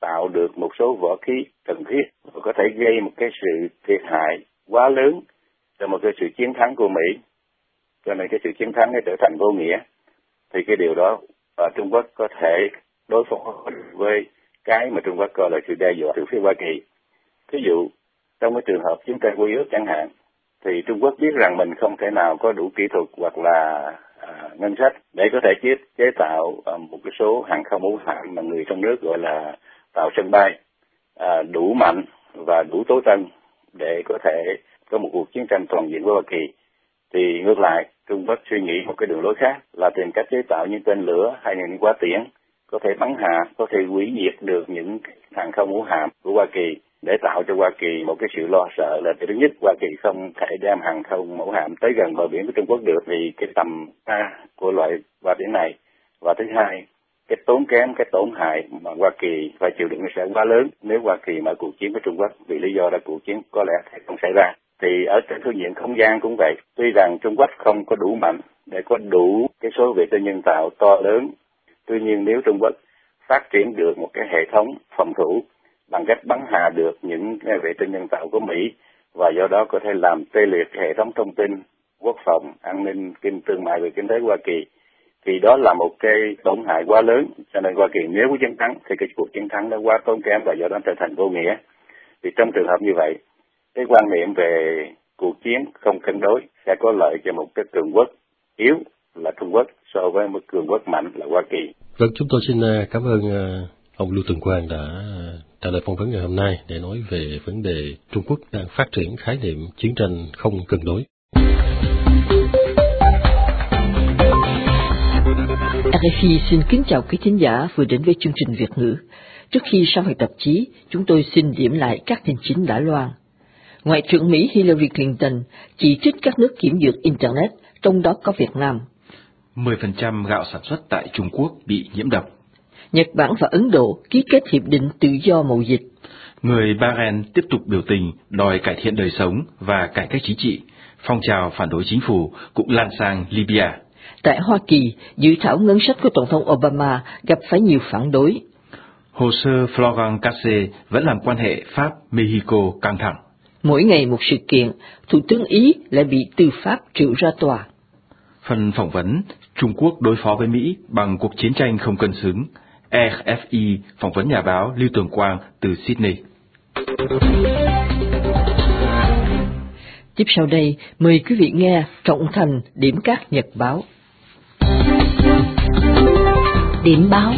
tạo được một số võ khí cần thiết và có thể gây một cái sự thiệt hại quá lớn cho một cái sự chiến thắng của Mỹ, cho nên cái sự chiến thắng nó trở thành vô nghĩa, thì cái điều đó ở Trung Quốc có thể đối phó với cái mà Trung Quốc coi là sự đe dọa từ phía Hoa Kỳ. Ví dụ trong cái trường hợp chiến tranh quy ước chẳng hạn, thì Trung Quốc biết rằng mình không thể nào có đủ kỹ thuật hoặc là à, ngân sách để có thể chế, chế tạo à, một cái số hàng không mẫu hạm mà người trong nước gọi là tàu sân bay à, đủ mạnh và đủ tối tân để có thể có một cuộc chiến tranh toàn diện với Hoa Kỳ. Thì ngược lại, Trung Quốc suy nghĩ một cái đường lối khác là tìm cách chế tạo những tên lửa hay những quả tiễn có thể bắn hạ, có thể hủy diệt được những hàng không mẫu hạm của Hoa Kỳ, để tạo cho Hoa Kỳ một cái sự lo sợ là thứ nhất, Hoa Kỳ không thể đem hàng không mẫu hạm tới gần bờ biển của Trung Quốc được vì cái tầm xa của loại quả tiễn này, và thứ hai, cái tốn kém, cái tổn hại mà Hoa Kỳ phải chịu đựng sẽ quá lớn nếu Hoa Kỳ mở cuộc chiến với Trung Quốc, vì lý do là cuộc chiến có lẽ sẽ không xảy ra. Thì ở trên phương diện không gian cũng vậy, tuy rằng Trung Quốc không có đủ mạnh để có đủ cái số vệ tinh nhân tạo to lớn, tuy nhiên nếu Trung Quốc phát triển được một cái hệ thống phòng thủ bằng cách bắn hạ được những vệ tinh nhân tạo của Mỹ và do đó có thể làm tê liệt hệ thống thông tin, quốc phòng, an ninh, kinh thương mại và kinh tế của Hoa Kỳ, thì đó là một cái tổn hại quá lớn. Cho nên Hoa Kỳ nếu có chiến thắng thì cái cuộc chiến thắng nó quá tốn kém và do đó trở thành vô nghĩa. Thì trong trường hợp như vậy, cái quan niệm về cuộc chiến không cân đối sẽ có lợi cho một cái cường quốc yếu là Trung Quốc so với một cường quốc mạnh là Hoa Kỳ. Vâng, chúng tôi xin cảm ơn ông Lưu Tường Quang đã trả lời phỏng vấn ngày hôm nay để nói về vấn đề Trung Quốc đang phát triển khái niệm chiến tranh không cân đối. rờ ép i xin kính chào quý thính giả vừa đến với chương trình Việt ngữ. Trước khi sang phần tạp chí, chúng tôi xin điểm lại các tin chính đã loan. Ngoại trưởng Mỹ Hillary Clinton chỉ trích các nước kiểm duyệt Internet, trong đó có Việt Nam. mười phần trăm gạo sản xuất tại Trung Quốc bị nhiễm độc. Nhật Bản và Ấn Độ ký kết hiệp định tự do mậu dịch. Người Bahrain tiếp tục biểu tình đòi cải thiện đời sống và cải cách chính trị. Phong trào phản đối chính phủ cũng lan sang Libya. Tại Hoa Kỳ, dự thảo ngân sách của Tổng thống Obama gặp phải nhiều phản đối. Hồ sơ Florent Cassé vẫn làm quan hệ Pháp-Mexico căng thẳng. Mỗi ngày một sự kiện, Thủ tướng Ý lại bị tư pháp triệu ra tòa. Phần phỏng vấn, Trung Quốc đối phó với Mỹ bằng cuộc chiến tranh không cân xứng. rờ ép i phỏng vấn nhà báo Lưu Tường Quang từ Sydney. Tiếp sau đây, mời quý vị nghe trọng thành điểm các nhật báo. Điểm báo.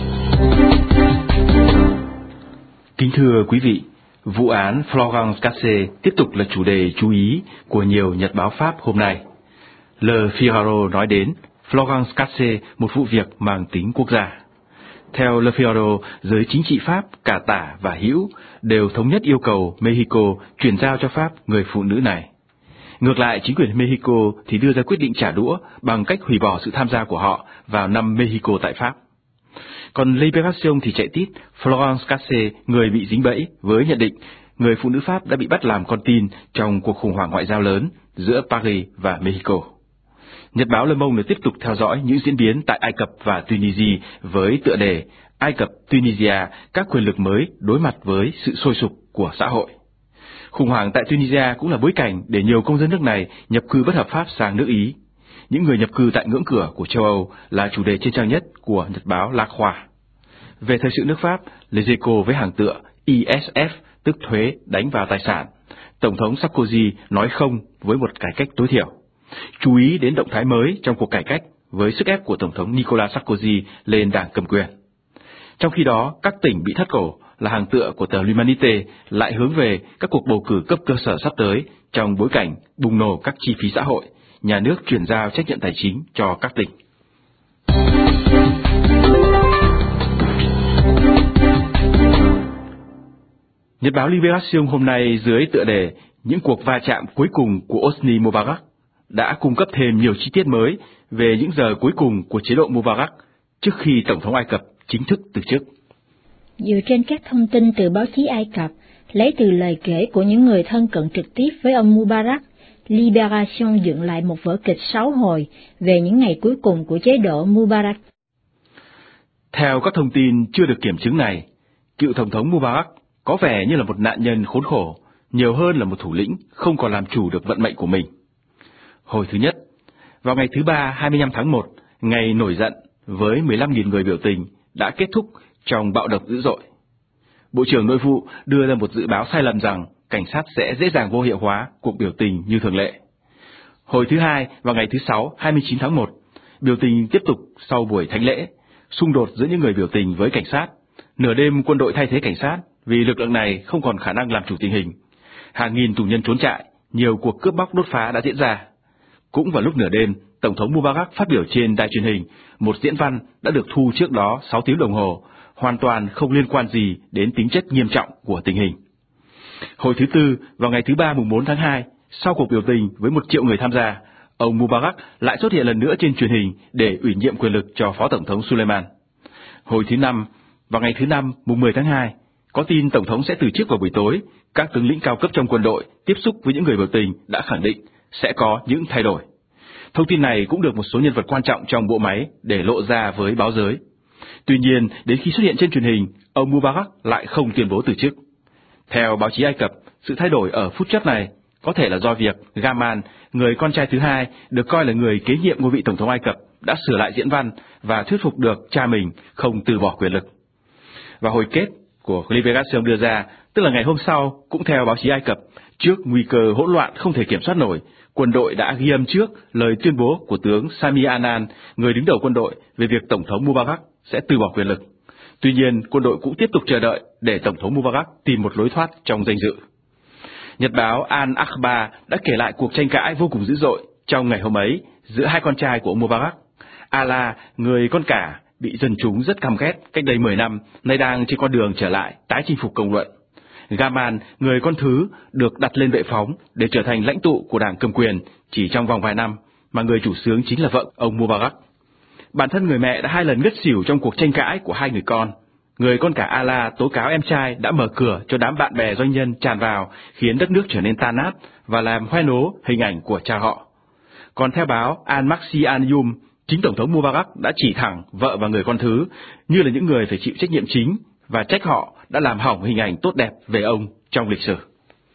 Kính thưa quý vị, vụ án Florent Cassé tiếp tục là chủ đề chú ý của nhiều nhật báo Pháp hôm nay. Le Figaro nói đến Florent Cassé một vụ việc mang tính quốc gia. Theo Le Figaro, giới chính trị Pháp cả tả và hữu đều thống nhất yêu cầu Mexico chuyển giao cho Pháp người phụ nữ này. Ngược lại, chính quyền Mexico thì đưa ra quyết định trả đũa bằng cách hủy bỏ sự tham gia của họ vào năm Mexico tại Pháp. Còn Libération thì chạy tít Florent Cassé, người bị dính bẫy, với nhận định người phụ nữ Pháp đã bị bắt làm con tin trong cuộc khủng hoảng ngoại giao lớn giữa Paris và Mexico. Nhật báo Le Monde tiếp tục theo dõi những diễn biến tại Ai Cập và Tunisia với tựa đề Ai Cập, Tunisia, các quyền lực mới đối mặt với sự sôi sục của xã hội. Khủng hoảng tại Tunisia cũng là bối cảnh để nhiều công dân nước này nhập cư bất hợp pháp sang nước Ý. Những người nhập cư tại ngưỡng cửa của châu Âu là chủ đề trên trang nhất của nhật báo La Croix. Về thời sự nước Pháp, Les Echos với hàng tựa i ét ép, tức thuế đánh vào tài sản, Tổng thống Sarkozy nói không với một cải cách tối thiểu. Chú ý đến động thái mới trong cuộc cải cách với sức ép của Tổng thống Nicolas Sarkozy lên đảng cầm quyền. Trong khi đó, các tỉnh bị thắt cổ là hàng tựa của tờ L'Humanité lại hướng về các cuộc bầu cử cấp cơ sở sắp tới trong bối cảnh bùng nổ các chi phí xã hội, nhà nước chuyển giao trách nhiệm tài chính cho các tỉnh. Nhật báo Libération hôm nay dưới tựa đề Những cuộc va chạm cuối cùng của Hosni Mubarak đã cung cấp thêm nhiều chi tiết mới về những giờ cuối cùng của chế độ Mubarak trước khi Tổng thống Ai Cập chính thức từ chức. Dựa trên các thông tin từ báo chí Ai Cập, lấy từ lời kể của những người thân cận trực tiếp với ông Mubarak, Libération dựng lại một vở kịch sáu hồi về những ngày cuối cùng của chế độ Mubarak. Theo các thông tin chưa được kiểm chứng này, cựu Tổng thống Mubarak có vẻ như là một nạn nhân khốn khổ, nhiều hơn là một thủ lĩnh không còn làm chủ được vận mệnh của mình. Hồi thứ nhất, vào ngày thứ ba hai mươi lăm tháng một, ngày nổi giận với mười lăm nghìn người biểu tình đã kết thúc trong bạo động dữ dội. Bộ trưởng Nội vụ đưa ra một dự báo sai lầm rằng cảnh sát sẽ dễ dàng vô hiệu hóa cuộc biểu tình như thường lệ. Hồi thứ hai, vào ngày thứ sáu hai mươi chín tháng một, biểu tình tiếp tục sau buổi thánh lễ, xung đột giữa những người biểu tình với cảnh sát. Nửa đêm quân đội thay thế cảnh sát vì lực lượng này không còn khả năng làm chủ tình hình. Hàng nghìn tù nhân trốn trại, nhiều cuộc cướp bóc đốt phá đã diễn ra. Cũng vào lúc nửa đêm, Tổng thống Mubarak phát biểu trên đài truyền hình một diễn văn đã được thu trước đó sáu tiếng đồng hồ, hoàn toàn không liên quan gì đến tính chất nghiêm trọng của tình hình. Hồi thứ tư, vào ngày thứ ba mùng bốn tháng hai, sau cuộc biểu tình với một triệu người tham gia, ông Mubarak lại xuất hiện lần nữa trên truyền hình để ủy nhiệm quyền lực cho Phó Tổng thống Suleiman. Hồi thứ năm, vào ngày thứ năm mùng mười tháng hai, có tin Tổng thống sẽ từ chức vào buổi tối, các tướng lĩnh cao cấp trong quân đội tiếp xúc với những người biểu tình đã khẳng định sẽ có những thay đổi. Thông tin này cũng được một số nhân vật quan trọng trong bộ máy để lộ ra với báo giới. Tuy nhiên, đến khi xuất hiện trên truyền hình, ông Mubarak lại không tuyên bố từ chức. Theo báo chí Ai Cập, sự thay đổi ở phút chót này có thể là do việc Gamal, người con trai thứ hai, được coi là người kế nhiệm ngôi vị Tổng thống Ai Cập, đã sửa lại diễn văn và thuyết phục được cha mình không từ bỏ quyền lực. Và hồi kết của Libération đưa ra, tức là ngày hôm sau, cũng theo báo chí Ai Cập, trước nguy cơ hỗn loạn không thể kiểm soát nổi, quân đội đã ghi âm trước lời tuyên bố của tướng Sami Anan, người đứng đầu quân đội, về việc Tổng thống Mubarak sẽ từ bỏ quyền lực. Tuy nhiên, quân đội cũng tiếp tục chờ đợi để Tổng thống Mubarak tìm một lối thoát trong danh dự. Nhật báo Al-Akhbar đã kể lại cuộc tranh cãi vô cùng dữ dội trong ngày hôm ấy giữa hai con trai của ông Mubarak. Ala, người con cả, bị dân chúng rất căm ghét cách đây mười năm, nay đang trên con đường trở lại tái chinh phục công luận. Gamal, người con thứ, được đặt lên bệ phóng để trở thành lãnh tụ của đảng cầm quyền chỉ trong vòng vài năm, mà người chủ xướng chính là vợ ông Mubarak. Bản thân người mẹ đã hai lần ngất xỉu trong cuộc tranh cãi của hai người con. Người con cả Ala tố cáo em trai đã mở cửa cho đám bạn bè doanh nhân tràn vào, khiến đất nước trở nên tan nát và làm hoen ố hình ảnh của cha họ. Còn theo báo Al-Maksi Al-Yum, chính Tổng thống Mubarak đã chỉ thẳng vợ và người con thứ như là những người phải chịu trách nhiệm chính và trách họ đã làm hỏng hình ảnh tốt đẹp về ông trong lịch sử.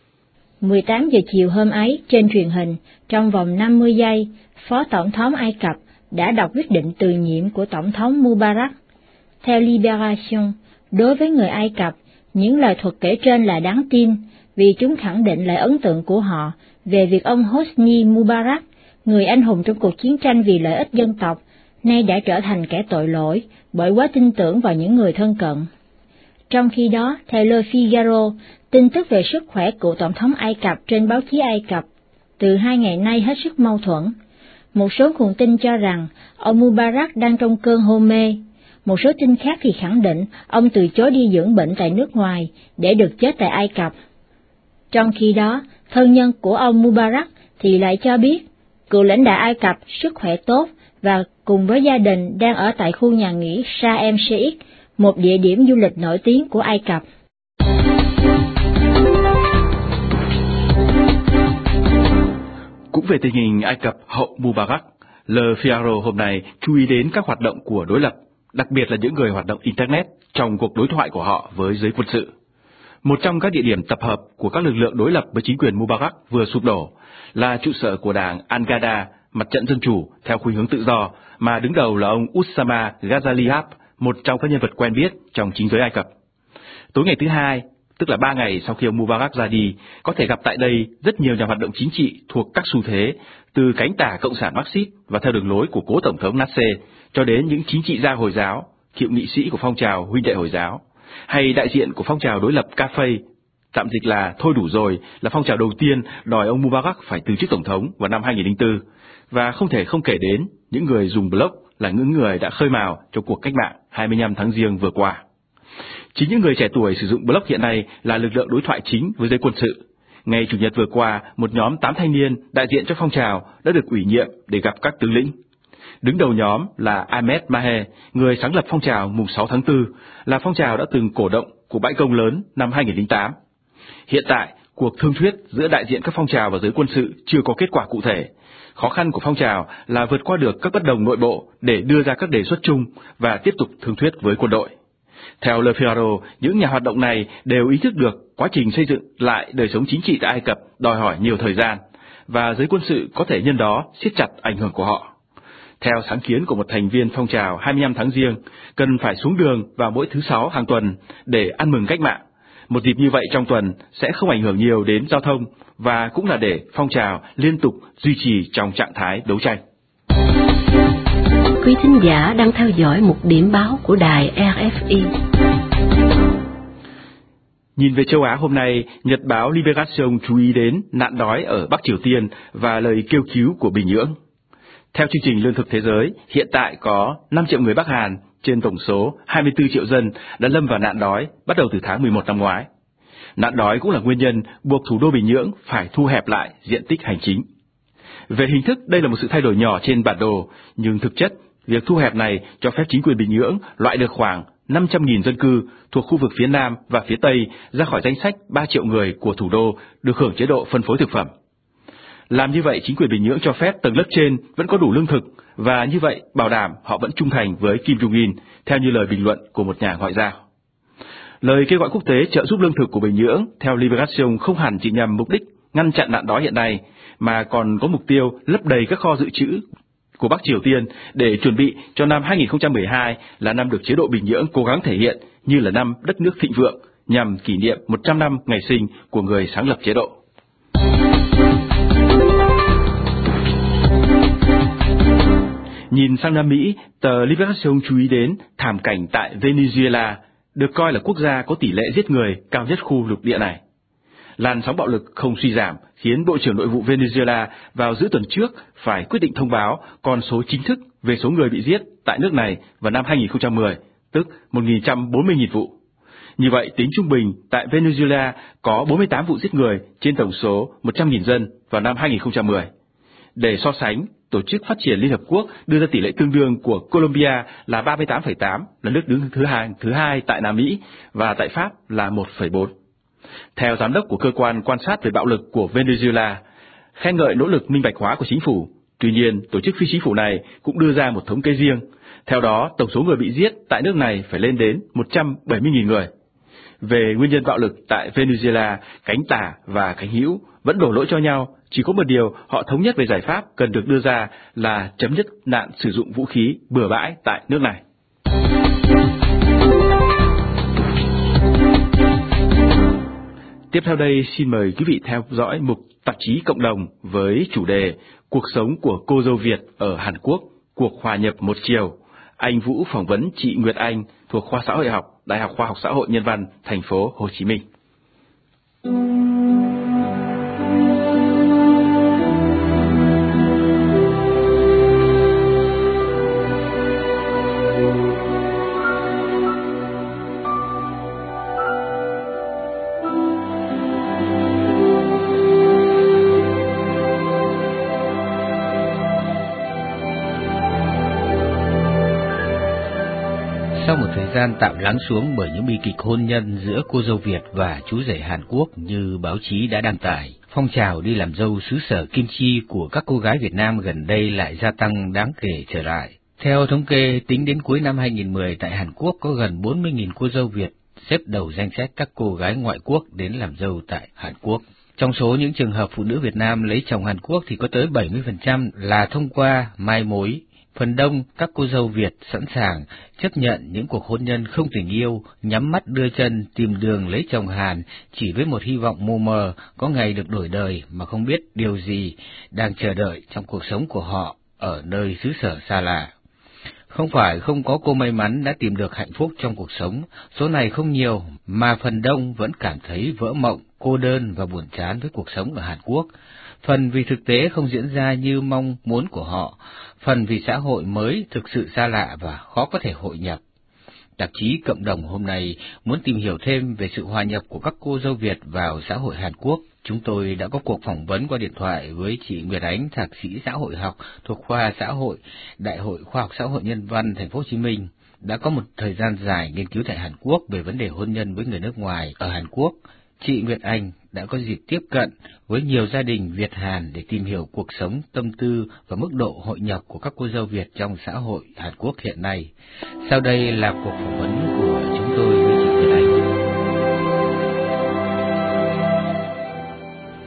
mười tám giờ chiều hôm ấy, trên truyền hình, trong vòng năm mươi giây, Phó Tổng thống Ai Cập đã đọc quyết định từ nhiệm của Tổng thống Mubarak. Theo Libération, đối với người Ai Cập, những lời thuật kể trên là đáng tin vì chúng khẳng định lại ấn tượng của họ về việc ông Hosni Mubarak, người anh hùng trong cuộc chiến tranh vì lợi ích dân tộc, nay đã trở thành kẻ tội lỗi bởi quá tin tưởng vào những người thân cận. Trong khi đó, theo Le Figaro, tin tức về sức khỏe của Tổng thống Ai Cập trên báo chí Ai Cập từ hai ngày nay hết sức mâu thuẫn. Một số nguồn tin cho rằng ông Mubarak đang trong cơn hôn mê. Một số tin khác thì khẳng định ông từ chối đi dưỡng bệnh tại nước ngoài để được chết tại Ai Cập. Trong khi đó, thân nhân của ông Mubarak thì lại cho biết cựu lãnh đạo Ai Cập sức khỏe tốt và cùng với gia đình đang ở tại khu nhà nghỉ Sharm el-Sheikh, một địa điểm du lịch nổi tiếng của Ai Cập. Cũng về tình hình Ai Cập hậu Mubarak, Le Figaro hôm nay chú ý đến các hoạt động của đối lập, đặc biệt là những người hoạt động Internet trong cuộc đối thoại của họ với giới quân sự. Một trong các địa điểm tập hợp của các lực lượng đối lập với chính quyền Mubarak vừa sụp đổ là trụ sở của đảng Al-Ghada, mặt trận dân chủ theo khuynh hướng tự do, mà đứng đầu là ông Oussama Ghazalihab, một trong các nhân vật quen biết trong chính giới Ai Cập. Tối ngày thứ hai, tức là ba ngày sau khi ông Mubarak ra đi, có thể gặp tại đây rất nhiều nhà hoạt động chính trị thuộc các xu thế, từ cánh tả Cộng sản Marxist và theo đường lối của cố Tổng thống Nasser, cho đến những chính trị gia Hồi giáo, cựu nghị sĩ của phong trào huynh đệ Hồi giáo, hay đại diện của phong trào đối lập Café, tạm dịch là Thôi Đủ Rồi, là phong trào đầu tiên đòi ông Mubarak phải từ chức Tổng thống vào năm hai nghìn không trăm lẻ bốn, và không thể không kể đến những người dùng blog là những người đã khơi mào cho cuộc cách mạng hai mươi lăm tháng Giêng vừa qua. Chính những người trẻ tuổi sử dụng blog hiện nay là lực lượng đối thoại chính với giới quân sự. Ngày Chủ nhật vừa qua, một nhóm tám thanh niên đại diện cho phong trào đã được ủy nhiệm để gặp các tướng lĩnh. Đứng đầu nhóm là Ahmed Maher, người sáng lập phong trào mùng sáu tháng tư, là phong trào đã từng cổ động cuộc bãi công lớn năm hai nghìn không trăm lẻ tám. Hiện tại, cuộc thương thuyết giữa đại diện các phong trào và giới quân sự chưa có kết quả cụ thể. Khó khăn của phong trào là vượt qua được các bất đồng nội bộ để đưa ra các đề xuất chung và tiếp tục thương thuyết với quân đội. Theo Le Figaro, những nhà hoạt động này đều ý thức được quá trình xây dựng lại đời sống chính trị tại Ai Cập đòi hỏi nhiều thời gian, và giới quân sự có thể nhân đó siết chặt ảnh hưởng của họ. Theo sáng kiến của một thành viên phong trào hai mươi lăm tháng Giêng, cần phải xuống đường vào mỗi thứ Sáu hàng tuần để ăn mừng cách mạng. Một dịp như vậy trong tuần sẽ không ảnh hưởng nhiều đến giao thông và cũng là để phong trào liên tục duy trì trong trạng thái đấu tranh. Quý thính giả đang theo dõi một điểm báo của đài rờ ép i. Nhìn về châu Á hôm nay, nhật báo Libération chú ý đến nạn đói ở Bắc Triều Tiên và lời kêu cứu của Bình Nhưỡng. Theo chương trình Lương thực Thế giới, hiện tại có năm triệu người Bắc Hàn trên tổng số hai mươi tư triệu dân đã lâm vào nạn đói bắt đầu từ tháng mười một năm ngoái. Nạn đói cũng là nguyên nhân buộc thủ đô Bình Nhưỡng phải thu hẹp lại diện tích hành chính. Về hình thức, đây là một sự thay đổi nhỏ trên bản đồ, nhưng thực chất, việc thu hẹp này cho phép chính quyền Bình Nhưỡng loại được khoảng năm trăm nghìn dân cư thuộc khu vực phía Nam và phía Tây ra khỏi danh sách ba triệu người của thủ đô được hưởng chế độ phân phối thực phẩm. Làm như vậy, chính quyền Bình Nhưỡng cho phép tầng lớp trên vẫn có đủ lương thực, và như vậy bảo đảm họ vẫn trung thành với Kim Jong-un, theo như lời bình luận của một nhà ngoại giao. Lời kêu gọi quốc tế trợ giúp lương thực của Bình Nhưỡng, theo Libération, không hẳn chỉ nhằm mục đích ngăn chặn nạn đói hiện nay, mà còn có mục tiêu lấp đầy các kho dự trữ của Bắc Triều Tiên để chuẩn bị cho năm hai nghìn không trăm mười hai là năm được chế độ Bình Nhưỡng cố gắng thể hiện như là năm đất nước thịnh vượng, nhằm kỷ niệm một trăm năm ngày sinh của người sáng lập chế độ. Nhìn sang Nam Mỹ, tờ Libération chú ý đến thảm cảnh tại Venezuela, được coi là quốc gia có tỷ lệ giết người cao nhất khu lục địa này. Làn sóng bạo lực không suy giảm khiến Bộ trưởng Nội vụ Venezuela vào giữa tuần trước phải quyết định thông báo con số chính thức về số người bị giết tại nước này vào năm hai nghìn không trăm mười, tức một nghìn không trăm bốn mươi nghìn vụ. Như vậy, tính trung bình tại Venezuela có bốn mươi tám vụ giết người trên tổng số một trăm nghìn dân vào năm hai nghìn không trăm mười. Để so sánh, Tổ chức Phát triển Liên Hợp Quốc đưa ra tỷ lệ tương đương của Colombia là ba mươi tám phẩy tám, là nước đứng thứ hai, thứ hai tại Nam Mỹ, và tại Pháp là một phẩy bốn. Theo giám đốc của cơ quan quan sát về bạo lực của Venezuela, khen ngợi nỗ lực minh bạch hóa của chính phủ. Tuy nhiên, tổ chức phi chính phủ này cũng đưa ra một thống kê riêng. Theo đó, tổng số người bị giết tại nước này phải lên đến một trăm bảy mươi nghìn người. Về nguyên nhân bạo lực tại Venezuela, cánh tả và cánh hữu vẫn đổ lỗi cho nhau. Chỉ có một điều họ thống nhất về giải pháp cần được đưa ra là chấm dứt nạn sử dụng vũ khí bừa bãi tại nước này. Tiếp theo đây, xin mời quý vị theo dõi mục tạp chí Cộng đồng với chủ đề Cuộc sống của cô dâu Việt ở Hàn Quốc, cuộc hòa nhập một chiều. Anh Vũ phỏng vấn chị Nguyệt Anh thuộc khoa xã hội học, Đại học Khoa học Xã hội Nhân văn, thành phố Hồ Chí Minh. Sau một thời gian tạm lắng xuống bởi những bi kịch hôn nhân giữa cô dâu Việt và chú rể Hàn Quốc như báo chí đã đăng tải, phong trào đi làm dâu xứ sở kim chi của các cô gái Việt Nam gần đây lại gia tăng đáng kể trở lại. Theo thống kê, tính đến cuối năm hai nghìn không trăm mười tại Hàn Quốc có gần bốn mươi nghìn cô dâu Việt xếp đầu danh sách các cô gái ngoại quốc đến làm dâu tại Hàn Quốc. Trong số những trường hợp phụ nữ Việt Nam lấy chồng Hàn Quốc thì có tới bảy mươi phần trăm là thông qua mai mối. Phần đông các cô dâu Việt sẵn sàng chấp nhận những cuộc hôn nhân không tình yêu, nhắm mắt đưa chân tìm đường lấy chồng Hàn chỉ với một hy vọng mù mờ có ngày được đổi đời mà không biết điều gì đang chờ đợi trong cuộc sống của họ ở nơi xứ sở xa lạ. Không phải không có cô may mắn đã tìm được hạnh phúc trong cuộc sống, số này không nhiều mà phần đông vẫn cảm thấy vỡ mộng, cô đơn và buồn chán với cuộc sống ở Hàn Quốc. Phần vì thực tế không diễn ra như mong muốn của họ, phần vì xã hội mới thực sự xa lạ và khó có thể hội nhập. Tạp chí Cộng đồng hôm nay muốn tìm hiểu thêm về sự hòa nhập của các cô dâu Việt vào xã hội Hàn Quốc. Chúng tôi đã có cuộc phỏng vấn qua điện thoại với chị Nguyệt Ánh, thạc sĩ xã hội học thuộc khoa xã hội, Đại hội Khoa học Xã hội Nhân văn, thành phố Hồ Chí Minh, đã có một thời gian dài nghiên cứu tại Hàn Quốc về vấn đề hôn nhân với người nước ngoài ở Hàn Quốc. Chị Nguyệt Anh đã có dịp tiếp cận với nhiều gia đình Việt Hàn để tìm hiểu cuộc sống, tâm tư và mức độ hội nhập của các cô dâu Việt trong xã hội Hàn Quốc hiện nay. Sau đây là cuộc phỏng vấn của chúng tôi.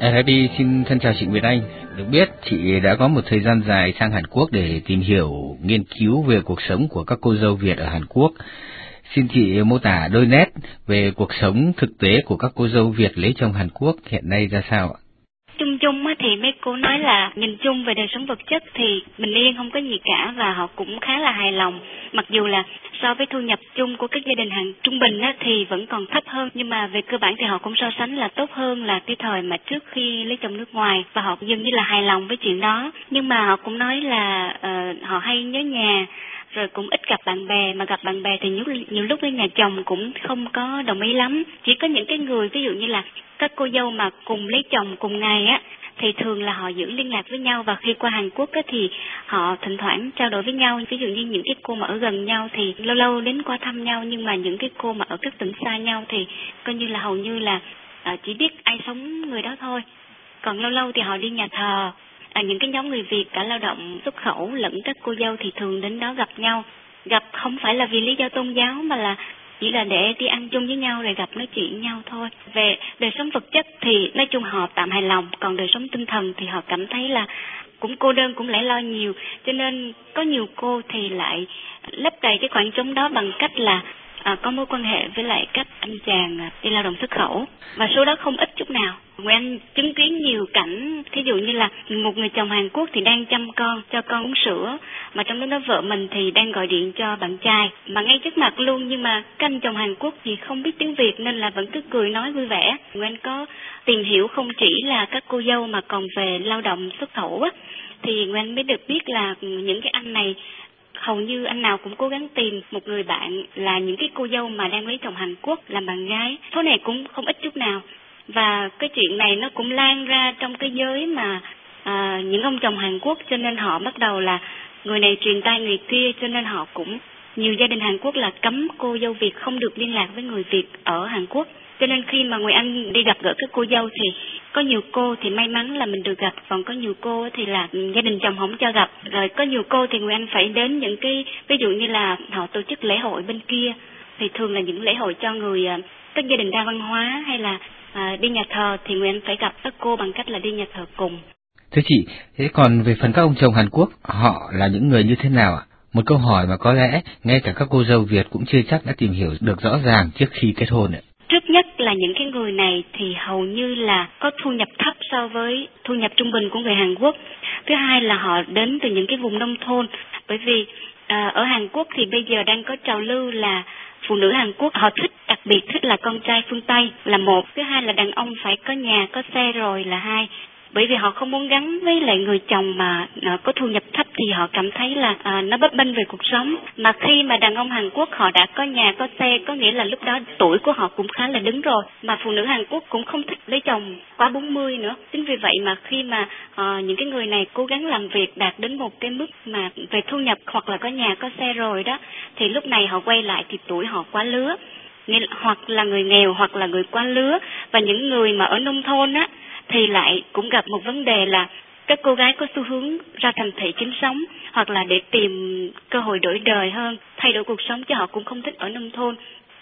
rờ ép pê xin thân chào chị Nguyệt Anh. Được biết, chị đã có một thời gian dài sang Hàn Quốc để tìm hiểu, nghiên cứu về cuộc sống của các cô dâu Việt ở Hàn Quốc. Xin chị mô tả đôi nét về cuộc sống thực tế của các cô dâu Việt lấy chồng Hàn Quốc hiện nay ra sao ạ? Chung chung thì mấy cô nói là nhìn chung về đời sống vật chất thì bình yên, không có gì cả, và họ cũng khá là hài lòng. Mặc dù là so với thu nhập chung của các gia đình hàng trung bình á, thì vẫn còn thấp hơn, nhưng mà về cơ bản thì họ cũng so sánh là tốt hơn là cái thời mà trước khi lấy chồng nước ngoài, và họ dường như là hài lòng với chuyện đó. Nhưng mà họ cũng nói là uh, họ hay nhớ nhà, rồi cũng ít gặp bạn bè, mà gặp bạn bè thì nhiều, nhiều lúc với nhà chồng cũng không có đồng ý lắm. Chỉ có những cái người ví dụ như là các cô dâu mà cùng lấy chồng cùng ngày á, thì thường là họ giữ liên lạc với nhau, và khi qua Hàn Quốc á, thì họ thỉnh thoảng trao đổi với nhau. Ví dụ như những cái cô mà ở gần nhau thì lâu lâu đến qua thăm nhau, nhưng mà những cái cô mà ở các tỉnh xa nhau thì coi như là hầu như là à, chỉ biết ai sống người đó thôi. Còn lâu lâu thì họ đi nhà thờ. À, những cái nhóm người Việt cả lao động xuất khẩu lẫn các cô dâu thì thường đến đó gặp nhau. Gặp không phải là vì lý do tôn giáo, mà là chỉ là để đi ăn chung với nhau rồi gặp nói chuyện với nhau thôi. Về đời sống vật chất thì nói chung họ tạm hài lòng, còn đời sống tinh thần thì họ cảm thấy là cũng cô đơn, cũng lẻ loi nhiều, cho nên có nhiều cô thì lại lấp đầy cái khoảng trống đó bằng cách là à, có mối quan hệ với lại các anh chàng đi lao động xuất khẩu, và số đó không ít chút nào. Nguyễn Anh chứng kiến nhiều cảnh, thí dụ như là một người chồng Hàn Quốc thì đang chăm con, cho con uống sữa, mà trong lúc đó vợ mình thì đang gọi điện cho bạn trai, mà ngay trước mặt luôn, nhưng mà các anh chồng Hàn Quốc thì không biết tiếng Việt nên là vẫn cứ cười nói vui vẻ. Nguyễn Anh có tìm hiểu không chỉ là các cô dâu mà còn về lao động xuất khẩu á, thì Nguyễn Anh mới được biết là những cái anh này hầu như anh nào cũng cố gắng tìm một người bạn là những cái cô dâu mà đang lấy chồng Hàn Quốc làm bạn gái. Số này cũng không ít chút nào. Và cái chuyện này nó cũng lan ra trong cái giới mà à, những ông chồng Hàn Quốc, cho nên họ bắt đầu là người này truyền tai người kia, cho nên họ cũng nhiều gia đình Hàn Quốc là cấm cô dâu Việt không được liên lạc với người Việt ở Hàn Quốc. Cho nên khi mà Nguyễn Anh đi gặp gỡ các cô dâu thì có nhiều cô thì may mắn là mình được gặp, còn có nhiều cô thì là gia đình chồng không cho gặp. Rồi có nhiều cô thì Nguyễn Anh phải đến những cái, ví dụ như là họ tổ chức lễ hội bên kia, thì thường là những lễ hội cho người các gia đình đa văn hóa, hay là à, đi nhà thờ thì Nguyễn Anh phải gặp các cô bằng cách là đi nhà thờ cùng. Thưa chị, thế còn về phần các ông chồng Hàn Quốc, họ là những người như thế nào ạ? Một câu hỏi mà có lẽ ngay cả các cô dâu Việt cũng chưa chắc đã tìm hiểu được rõ ràng trước khi kết hôn ạ. Trước nhất là những cái người này thì hầu như là có thu nhập thấp so với thu nhập trung bình của người Hàn Quốc. Thứ hai là họ đến từ những cái vùng nông thôn, bởi vì à, ở Hàn Quốc thì bây giờ đang có trào lưu là phụ nữ Hàn Quốc họ thích, đặc biệt thích là con trai phương Tây là một. Thứ hai là đàn ông phải có nhà, có xe rồi là hai. Bởi vì họ không muốn gắn với lại người chồng mà à, có thu nhập thấp, thì họ cảm thấy là à, nó bấp bênh về cuộc sống. Mà khi mà đàn ông Hàn Quốc họ đã có nhà, có xe, có nghĩa là lúc đó tuổi của họ cũng khá là đứng rồi. Mà phụ nữ Hàn Quốc cũng không thích lấy chồng quá bốn mươi nữa. Chính vì vậy mà khi mà à, những cái người này cố gắng làm việc đạt đến một cái mức mà về thu nhập hoặc là có nhà, có xe rồi đó, thì lúc này họ quay lại thì tuổi họ quá lứa. Hoặc là người nghèo hoặc là người quá lứa. Và những người mà ở nông thôn á, thì lại cũng gặp một vấn đề là các cô gái có xu hướng ra thành thị chính sống, hoặc là để tìm cơ hội đổi đời hơn, thay đổi cuộc sống, chứ họ cũng không thích ở nông thôn.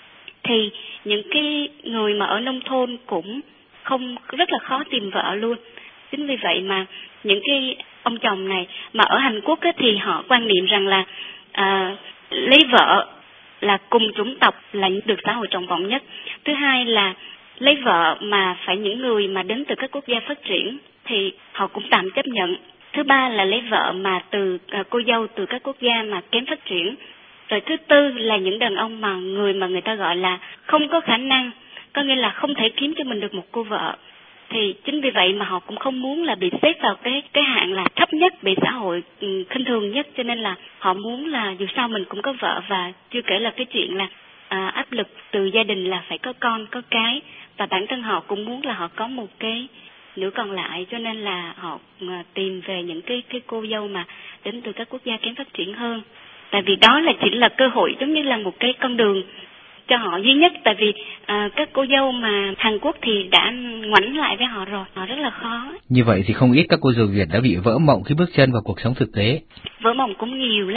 Thì những cái người mà ở nông thôn cũng không rất là khó tìm vợ luôn. Chính vì vậy mà những cái ông chồng này mà ở Hàn Quốc á, thì họ quan niệm rằng là à, lấy vợ là cùng chủng tộc là được xã hội trọng vọng nhất. Thứ hai là lấy vợ mà phải những người mà đến từ các quốc gia phát triển thì họ cũng tạm chấp nhận. Thứ ba là lấy vợ mà từ uh, cô dâu từ các quốc gia mà kém phát triển. Rồi thứ tư là những đàn ông mà người mà người ta gọi là không có khả năng, có nghĩa là không thể kiếm cho mình được một cô vợ. Thì chính vì vậy mà họ cũng không muốn là bị xếp vào cái cái hạng là thấp nhất, bị xã hội um, khinh thường nhất, cho nên là họ muốn là dù sao mình cũng có vợ. Và chưa kể là cái chuyện là à, áp lực từ gia đình là phải có con, có cái, và bản thân họ cũng muốn là họ có một cái nửa còn lại, cho nên là họ à, tìm về những cái cái cô dâu mà đến từ các quốc gia kém phát triển hơn. Tại vì đó là chỉ là cơ hội, giống như là một cái con đường cho họ duy nhất. Tại vì à, các cô dâu mà Hàn Quốc thì đã ngoảnh lại với họ rồi, họ rất là khó. Như vậy thì không ít các cô dâu Việt đã bị vỡ mộng khi bước chân vào cuộc sống thực tế. Vỡ mộng cũng nhiều lắm.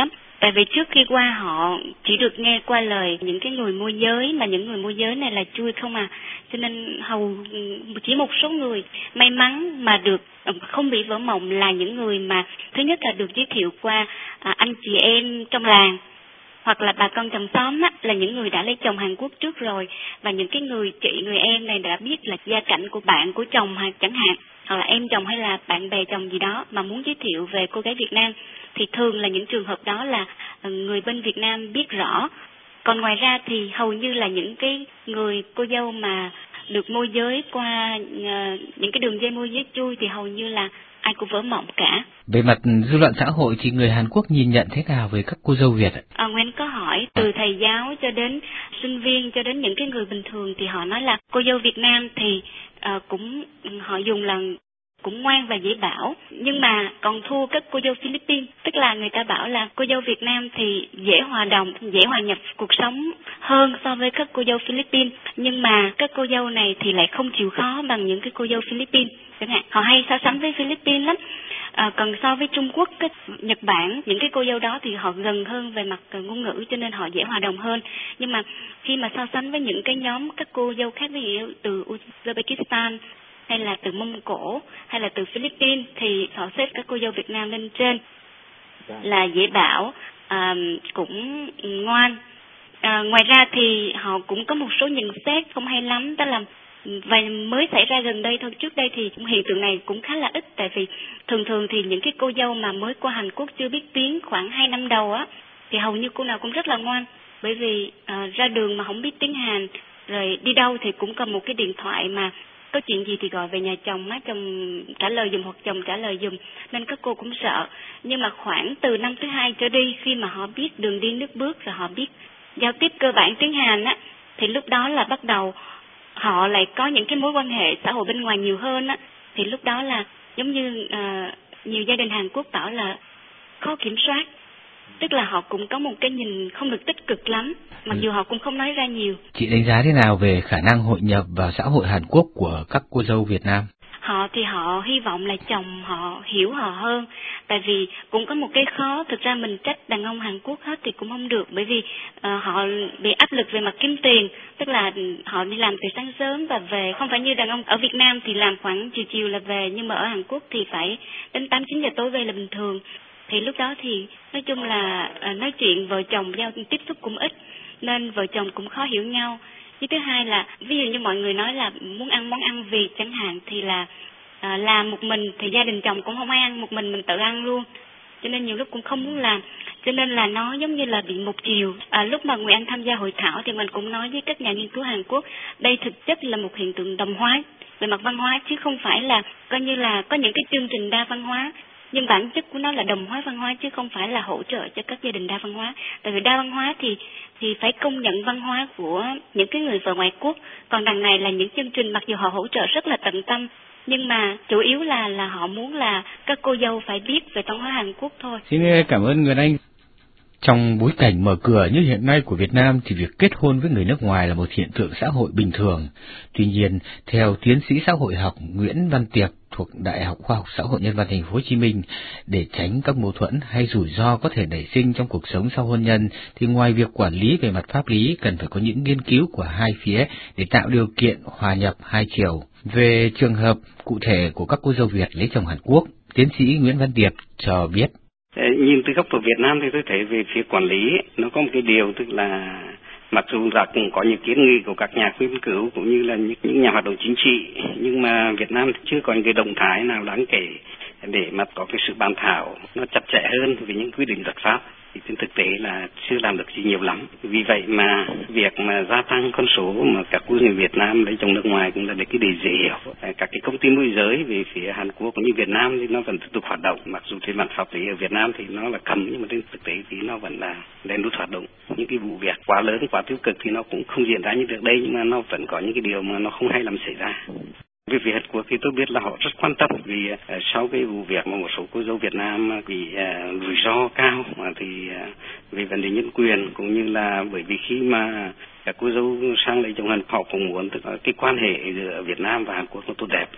Tại vì trước khi qua họ chỉ được nghe qua lời những cái người môi giới, mà những người môi giới này là chui không à. Cho nên hầu chỉ một số người may mắn mà được không bị vỡ mộng là những người mà thứ nhất là được giới thiệu qua à, anh chị em trong làng, hoặc là bà con chồng xóm á, là những người đã lấy chồng Hàn Quốc trước rồi, và những cái người chị, người em này đã biết là gia cảnh của bạn của chồng chẳng hạn, hoặc là em chồng hay là bạn bè chồng gì đó mà muốn giới thiệu về cô gái Việt Nam, thì thường là những trường hợp đó là người bên Việt Nam biết rõ. Còn ngoài ra thì hầu như là những cái người cô dâu mà được môi giới qua uh, những cái đường dây môi giới chui thì hầu như là ai cũng vỡ mộng cả. Về mặt dư luận xã hội thì người Hàn Quốc nhìn nhận thế nào về các cô dâu Việt ạ? À, Nguyễn có hỏi từ thầy giáo cho đến sinh viên cho đến những cái người bình thường thì họ nói là cô dâu Việt Nam thì uh, cũng họ dùng là cũng ngoan và dễ bảo, nhưng mà còn thua các cô dâu Philippines, tức là người ta bảo là cô dâu Việt Nam thì dễ hòa đồng, dễ hòa nhập cuộc sống hơn so với các cô dâu Philippines, nhưng mà các cô dâu này thì lại không chịu khó bằng những cái cô dâu Philippines. Chẳng hạn họ hay so sánh với Philippines lắm. À, còn so với Trung Quốc, cái Nhật Bản, những cái cô dâu đó thì họ gần hơn về mặt ngôn ngữ cho nên họ dễ hòa đồng hơn. Nhưng mà khi mà so sánh với những cái nhóm các cô dâu khác, ví dụ từ Uzbekistan hay là từ Mông Cổ hay là từ Philippines thì họ xếp các cô dâu Việt Nam lên trên là dễ bảo, à, cũng ngoan. À, ngoài ra thì họ cũng có một số nhận xét không hay lắm, đó là và mới xảy ra gần đây thôi. Trước đây thì hiện tượng này cũng khá là ít, tại vì thường thường thì những cái cô dâu mà mới qua Hàn Quốc chưa biết tiếng khoảng hai năm đầu á thì hầu như cô nào cũng rất là ngoan, bởi vì à, ra đường mà không biết tiếng Hàn, rồi đi đâu thì cũng cầm một cái điện thoại mà có chuyện gì thì gọi về nhà chồng, má chồng trả lời giùm hoặc chồng trả lời giùm, nên các cô cũng sợ. Nhưng mà khoảng từ năm thứ hai trở đi, khi mà họ biết đường đi nước bước rồi họ biết giao tiếp cơ bản tiếng Hàn á, thì lúc đó là bắt đầu họ lại có những cái mối quan hệ xã hội bên ngoài nhiều hơn á, thì lúc đó là giống như uh, nhiều gia đình Hàn Quốc bảo là khó kiểm soát, tức là họ cũng có một cái nhìn không được tích cực lắm, mặc dù họ cũng không nói ra nhiều. Chị đánh giá thế nào về khả năng hội nhập vào xã hội Hàn Quốc của các cô dâu Việt Nam? Họ thì họ hy vọng là chồng họ hiểu họ hơn, tại vì cũng có một cái khó, thực ra mình trách đàn ông Hàn Quốc hết thì cũng không được, bởi vì uh, họ bị áp lực về mặt kiếm tiền, tức là họ đi làm từ sáng sớm và về, không phải như đàn ông ở Việt Nam thì làm khoảng chiều chiều là về, nhưng mà ở Hàn Quốc thì phải đến tám chín giờ tối về là bình thường. Thì lúc đó thì nói chung là uh, nói chuyện vợ chồng giao tiếp xúc cũng ít, nên vợ chồng cũng khó hiểu nhau. Với thứ hai là ví dụ như mọi người nói là muốn ăn món ăn Việt chẳng hạn, thì là à, làm một mình thì gia đình chồng cũng không ai ăn, một mình mình tự ăn luôn, cho nên nhiều lúc cũng không muốn làm, cho nên là nó giống như là bị một chiều. À, lúc mà Nguyễn Anh tham gia hội thảo thì mình cũng nói với các nhà nghiên cứu Hàn Quốc, đây thực chất là một hiện tượng đồng hóa về mặt văn hóa, chứ không phải là coi như là có những cái chương trình đa văn hóa, nhưng bản chất của nó là đồng hóa văn hóa chứ không phải là hỗ trợ cho các gia đình đa văn hóa. Tại vì đa văn hóa thì thì phải công nhận văn hóa của những cái người vợ ngoại quốc, còn đằng này là những chương trình mặc dù họ hỗ trợ rất là tận tâm, nhưng mà chủ yếu là là họ muốn là các cô dâu phải biết về văn hóa Hàn Quốc thôi. Xin cảm ơn Nguyễn Anh. Trong bối cảnh mở cửa như hiện nay của Việt Nam thì việc kết hôn với người nước ngoài là một hiện tượng xã hội bình thường. Tuy nhiên, theo tiến sĩ xã hội học Nguyễn Văn Tiệp thuộc Đại học Khoa học Xã hội Nhân văn Thành phố Hồ Chí Minh, để tránh các mâu thuẫn hay rủi ro có thể nảy sinh trong cuộc sống sau hôn nhân, thì ngoài việc quản lý về mặt pháp lý, cần phải có những nghiên cứu của hai phía để tạo điều kiện hòa nhập hai chiều. Về trường hợp cụ thể của các cô dâu Việt lấy chồng Hàn Quốc, tiến sĩ Nguyễn Văn Tiệp cho biết. Nhìn từ góc độ Việt Nam thì tôi thấy về phía quản lý nó có một cái điều, tức là mặc dù là cũng có những kiến nghị của các nhà nghiên cứu cũng như là những, những nhà hoạt động chính trị, nhưng mà Việt Nam chưa có những cái động thái nào đáng kể để mà có cái sự bàn thảo nó chặt chẽ hơn về những quy định luật pháp. Thì trên thực tế là chưa làm được gì nhiều lắm. Vì vậy mà việc mà gia tăng con số mà các cô người Việt Nam lấy chồng nước ngoài cũng là để cái để dễ hiểu. Các cái công ty môi giới về phía Hàn Quốc cũng như Việt Nam thì nó vẫn tiếp tục hoạt động. Mặc dù trên mặt pháp lý ở Việt Nam thì nó là cấm, nhưng mà trên thực tế thì nó vẫn là lén lút hoạt động. Những cái vụ việc quá lớn, quá tiêu cực thì nó cũng không diễn ra như trước đây, nhưng mà nó vẫn có những cái điều mà nó không hay làm xảy ra. Về phía Hàn Quốc thì tôi biết là họ rất quan tâm, vì uh, sau cái vụ việc mà một số cô dâu Việt Nam bị uh, rủi ro cao mà thì uh, về vấn đề nhân quyền, cũng như là bởi vì khi mà các cô dâu sang lấy chồng Hàn, họ cũng muốn tức là cái quan hệ giữa Việt Nam và Hàn Quốc nó tốt đẹp.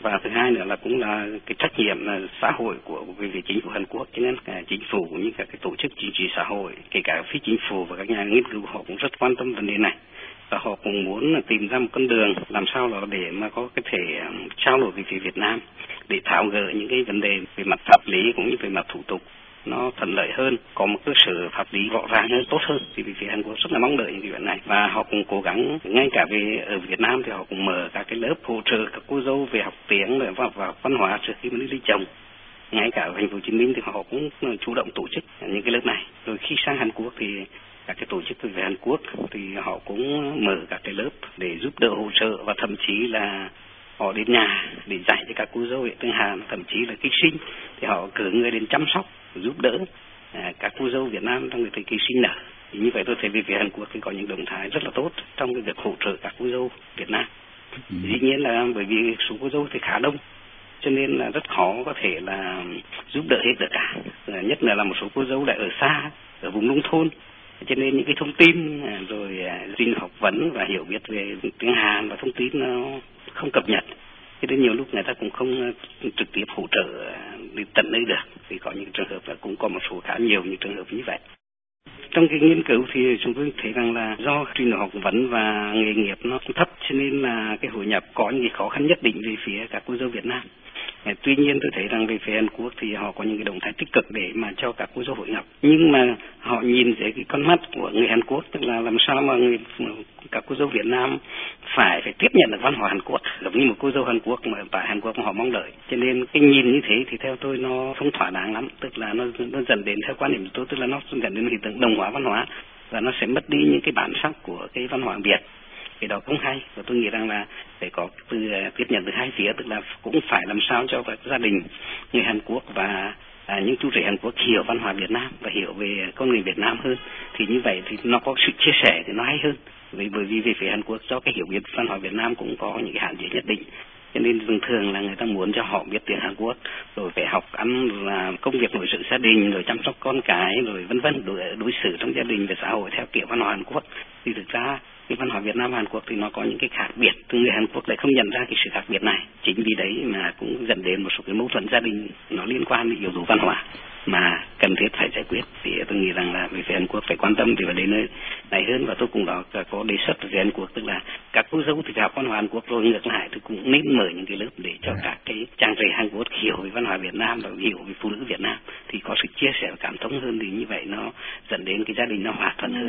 và thứ hai nữa là cũng là cái trách nhiệm là xã hội của về phía chính phủ Hàn Quốc, cho nên cả chính phủ cũng như các cái tổ chức chính trị xã hội, kể cả phi chính phủ và các nhà nghiên cứu họ cũng rất quan tâm vấn đề này, và họ cũng muốn là tìm ra một con đường làm sao đó để mà có cái thể trao đổi về phía Việt Nam để tháo gỡ những cái vấn đề về mặt pháp lý cũng như về mặt thủ tục nó thuận lợi hơn, có một cơ sở pháp lý rõ ràng hơn, tốt hơn. Thì phía Hàn Quốc rất là mong đợi những cái chuyện này, và họ cũng cố gắng, ngay cả về ở Việt Nam thì họ cũng mở các cái lớp hỗ trợ các cô dâu về học tiếng và và văn hóa trước khi mà đi lấy chồng. Ngay cả ở thành phố Hồ Chí Minh thì họ cũng chủ động tổ chức những cái lớp này. Rồi khi sang Hàn Quốc thì các cái tổ chức về Hàn Quốc thì họ cũng mở các cái lớp để giúp đỡ hỗ trợ, và thậm chí là họ đến nhà để dạy cho các cô dâu ở tiếng Hàn, thậm chí là khi sinh thì họ cử người đến chăm sóc giúp đỡ à, các cô dâu Việt Nam trong cái thời kỳ sinh nở. Thì như vậy tôi thấy về phía Hàn Quốc thì có những động thái rất là tốt trong cái việc hỗ trợ các cô dâu Việt Nam. Ừ. Dĩ nhiên là bởi vì số cô dâu thì khá đông, cho nên là rất khó có thể là giúp đỡ hết được cả. À, nhất là, là một số cô dâu lại ở xa, ở vùng nông thôn, cho nên những cái thông tin à, rồi à, trình học vấn và hiểu biết về tiếng Hàn và thông tin nó không cập nhật, cho nên nhiều lúc người ta cũng không uh, trực tiếp hỗ trợ uh, đến tận nơi được. Thì có những trường hợp là cũng có một số khá nhiều những trường hợp như vậy. Trong cái nghiên cứu thì chúng tôi thấy rằng là do trình độ học vấn và nghề nghiệp nó thấp, cho nên là cái hội nhập có những cái khó khăn nhất định về phía các cô dâu Việt Nam. Tuy nhiên tôi thấy rằng về phía Hàn Quốc thì họ có những cái động thái tích cực để mà cho các cô dâu hội nhập, nhưng mà họ nhìn dưới cái con mắt của người Hàn Quốc, tức là làm sao mà người, các cô dâu Việt Nam phải phải tiếp nhận được văn hóa Hàn Quốc giống như một cô dâu Hàn Quốc mà tại Hàn Quốc mà họ mong đợi. Cho nên cái nhìn như thế thì theo tôi nó không thỏa đáng lắm, tức là nó nó dần đến theo quan điểm của tôi, tức là nó dần đến hiện tượng đồng hóa văn hóa, và nó sẽ mất đi những cái bản sắc của cái văn hóa Việt. Cái đó không hay, và tôi nghĩ rằng là phải có từ tiếp nhận từ hai phía, tức là cũng phải làm sao cho các gia đình người Hàn Quốc và à, những chú rể Hàn Quốc hiểu văn hóa Việt Nam và hiểu về con người Việt Nam hơn, thì như vậy thì nó có sự chia sẻ thì nó hay hơn. Vì bởi vì về phía Hàn Quốc do cái hiểu biết văn hóa Việt Nam cũng có những cái hạn chế nhất định, cho nên thường thường là người ta muốn cho họ biết tiếng Hàn Quốc, rồi phải học ăn là công việc nội sự gia đình, rồi chăm sóc con cái, rồi vân vân, đối, đối xử trong gia đình và xã hội theo kiểu văn hóa Hàn Quốc. Thì thực ra cái văn hóa Việt Nam Hàn Quốc thì nó có những cái khác biệt, từ người Hàn Quốc lại không nhận ra cái sự khác biệt này. Chính vì đấy mà cũng dẫn đến một số cái mâu thuẫn gia đình nó liên quan đến yếu tố văn hóa mà cần thiết phải giải quyết. Thì tôi nghĩ rằng là về phía Hàn Quốc phải quan tâm thì vấn đề này hơn, và tôi cũng đó có đề xuất về Hàn Quốc, tức là các cô dâu thì học văn hóa Hàn Quốc rồi ngược lại thì cũng nên mở những cái lớp để cho các cái chàng rể Hàn Quốc hiểu về văn hóa Việt Nam và hiểu về phụ nữ Việt Nam, thì có sự chia sẻ và cảm thông hơn, thì như vậy nó dẫn đến cái gia đình nó hòa thuận hơn.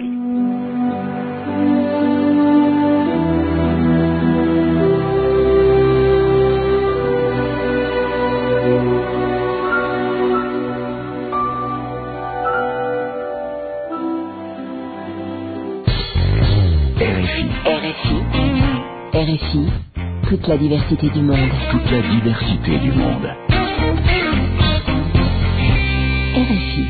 R F I, toute la diversité du monde. Toute la diversité du monde. R F I.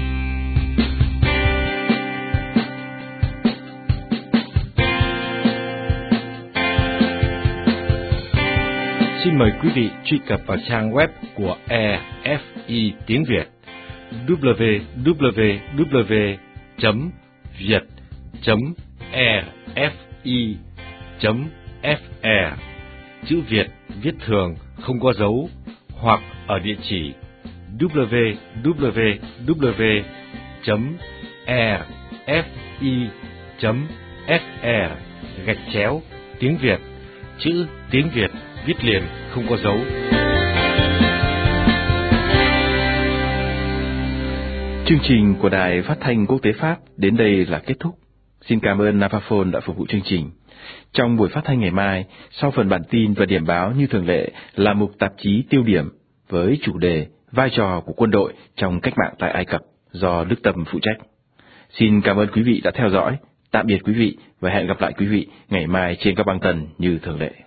Xin mời quý vị truy cập vào trang web của rờ ép i tiếng Việt w w w chấm việt chấm r f i chấm f r, chữ Việt viết thường không có dấu, hoặc ở địa chỉ w w w chấm r f i chấm f r gạch chéo tiếng Việt, chữ tiếng Việt viết liền không có dấu. Chương trình của Đài Phát thanh Quốc tế Pháp đến đây là kết thúc. Xin cảm ơn Navaphone đã phục vụ chương trình. Trong buổi phát thanh ngày mai, sau phần bản tin và điểm báo như thường lệ là mục tạp chí tiêu điểm với chủ đề vai trò của quân đội trong cách mạng tại Ai Cập do Đức Tâm phụ trách. Xin cảm ơn quý vị đã theo dõi. Tạm biệt quý vị và hẹn gặp lại quý vị ngày mai trên các băng tần như thường lệ.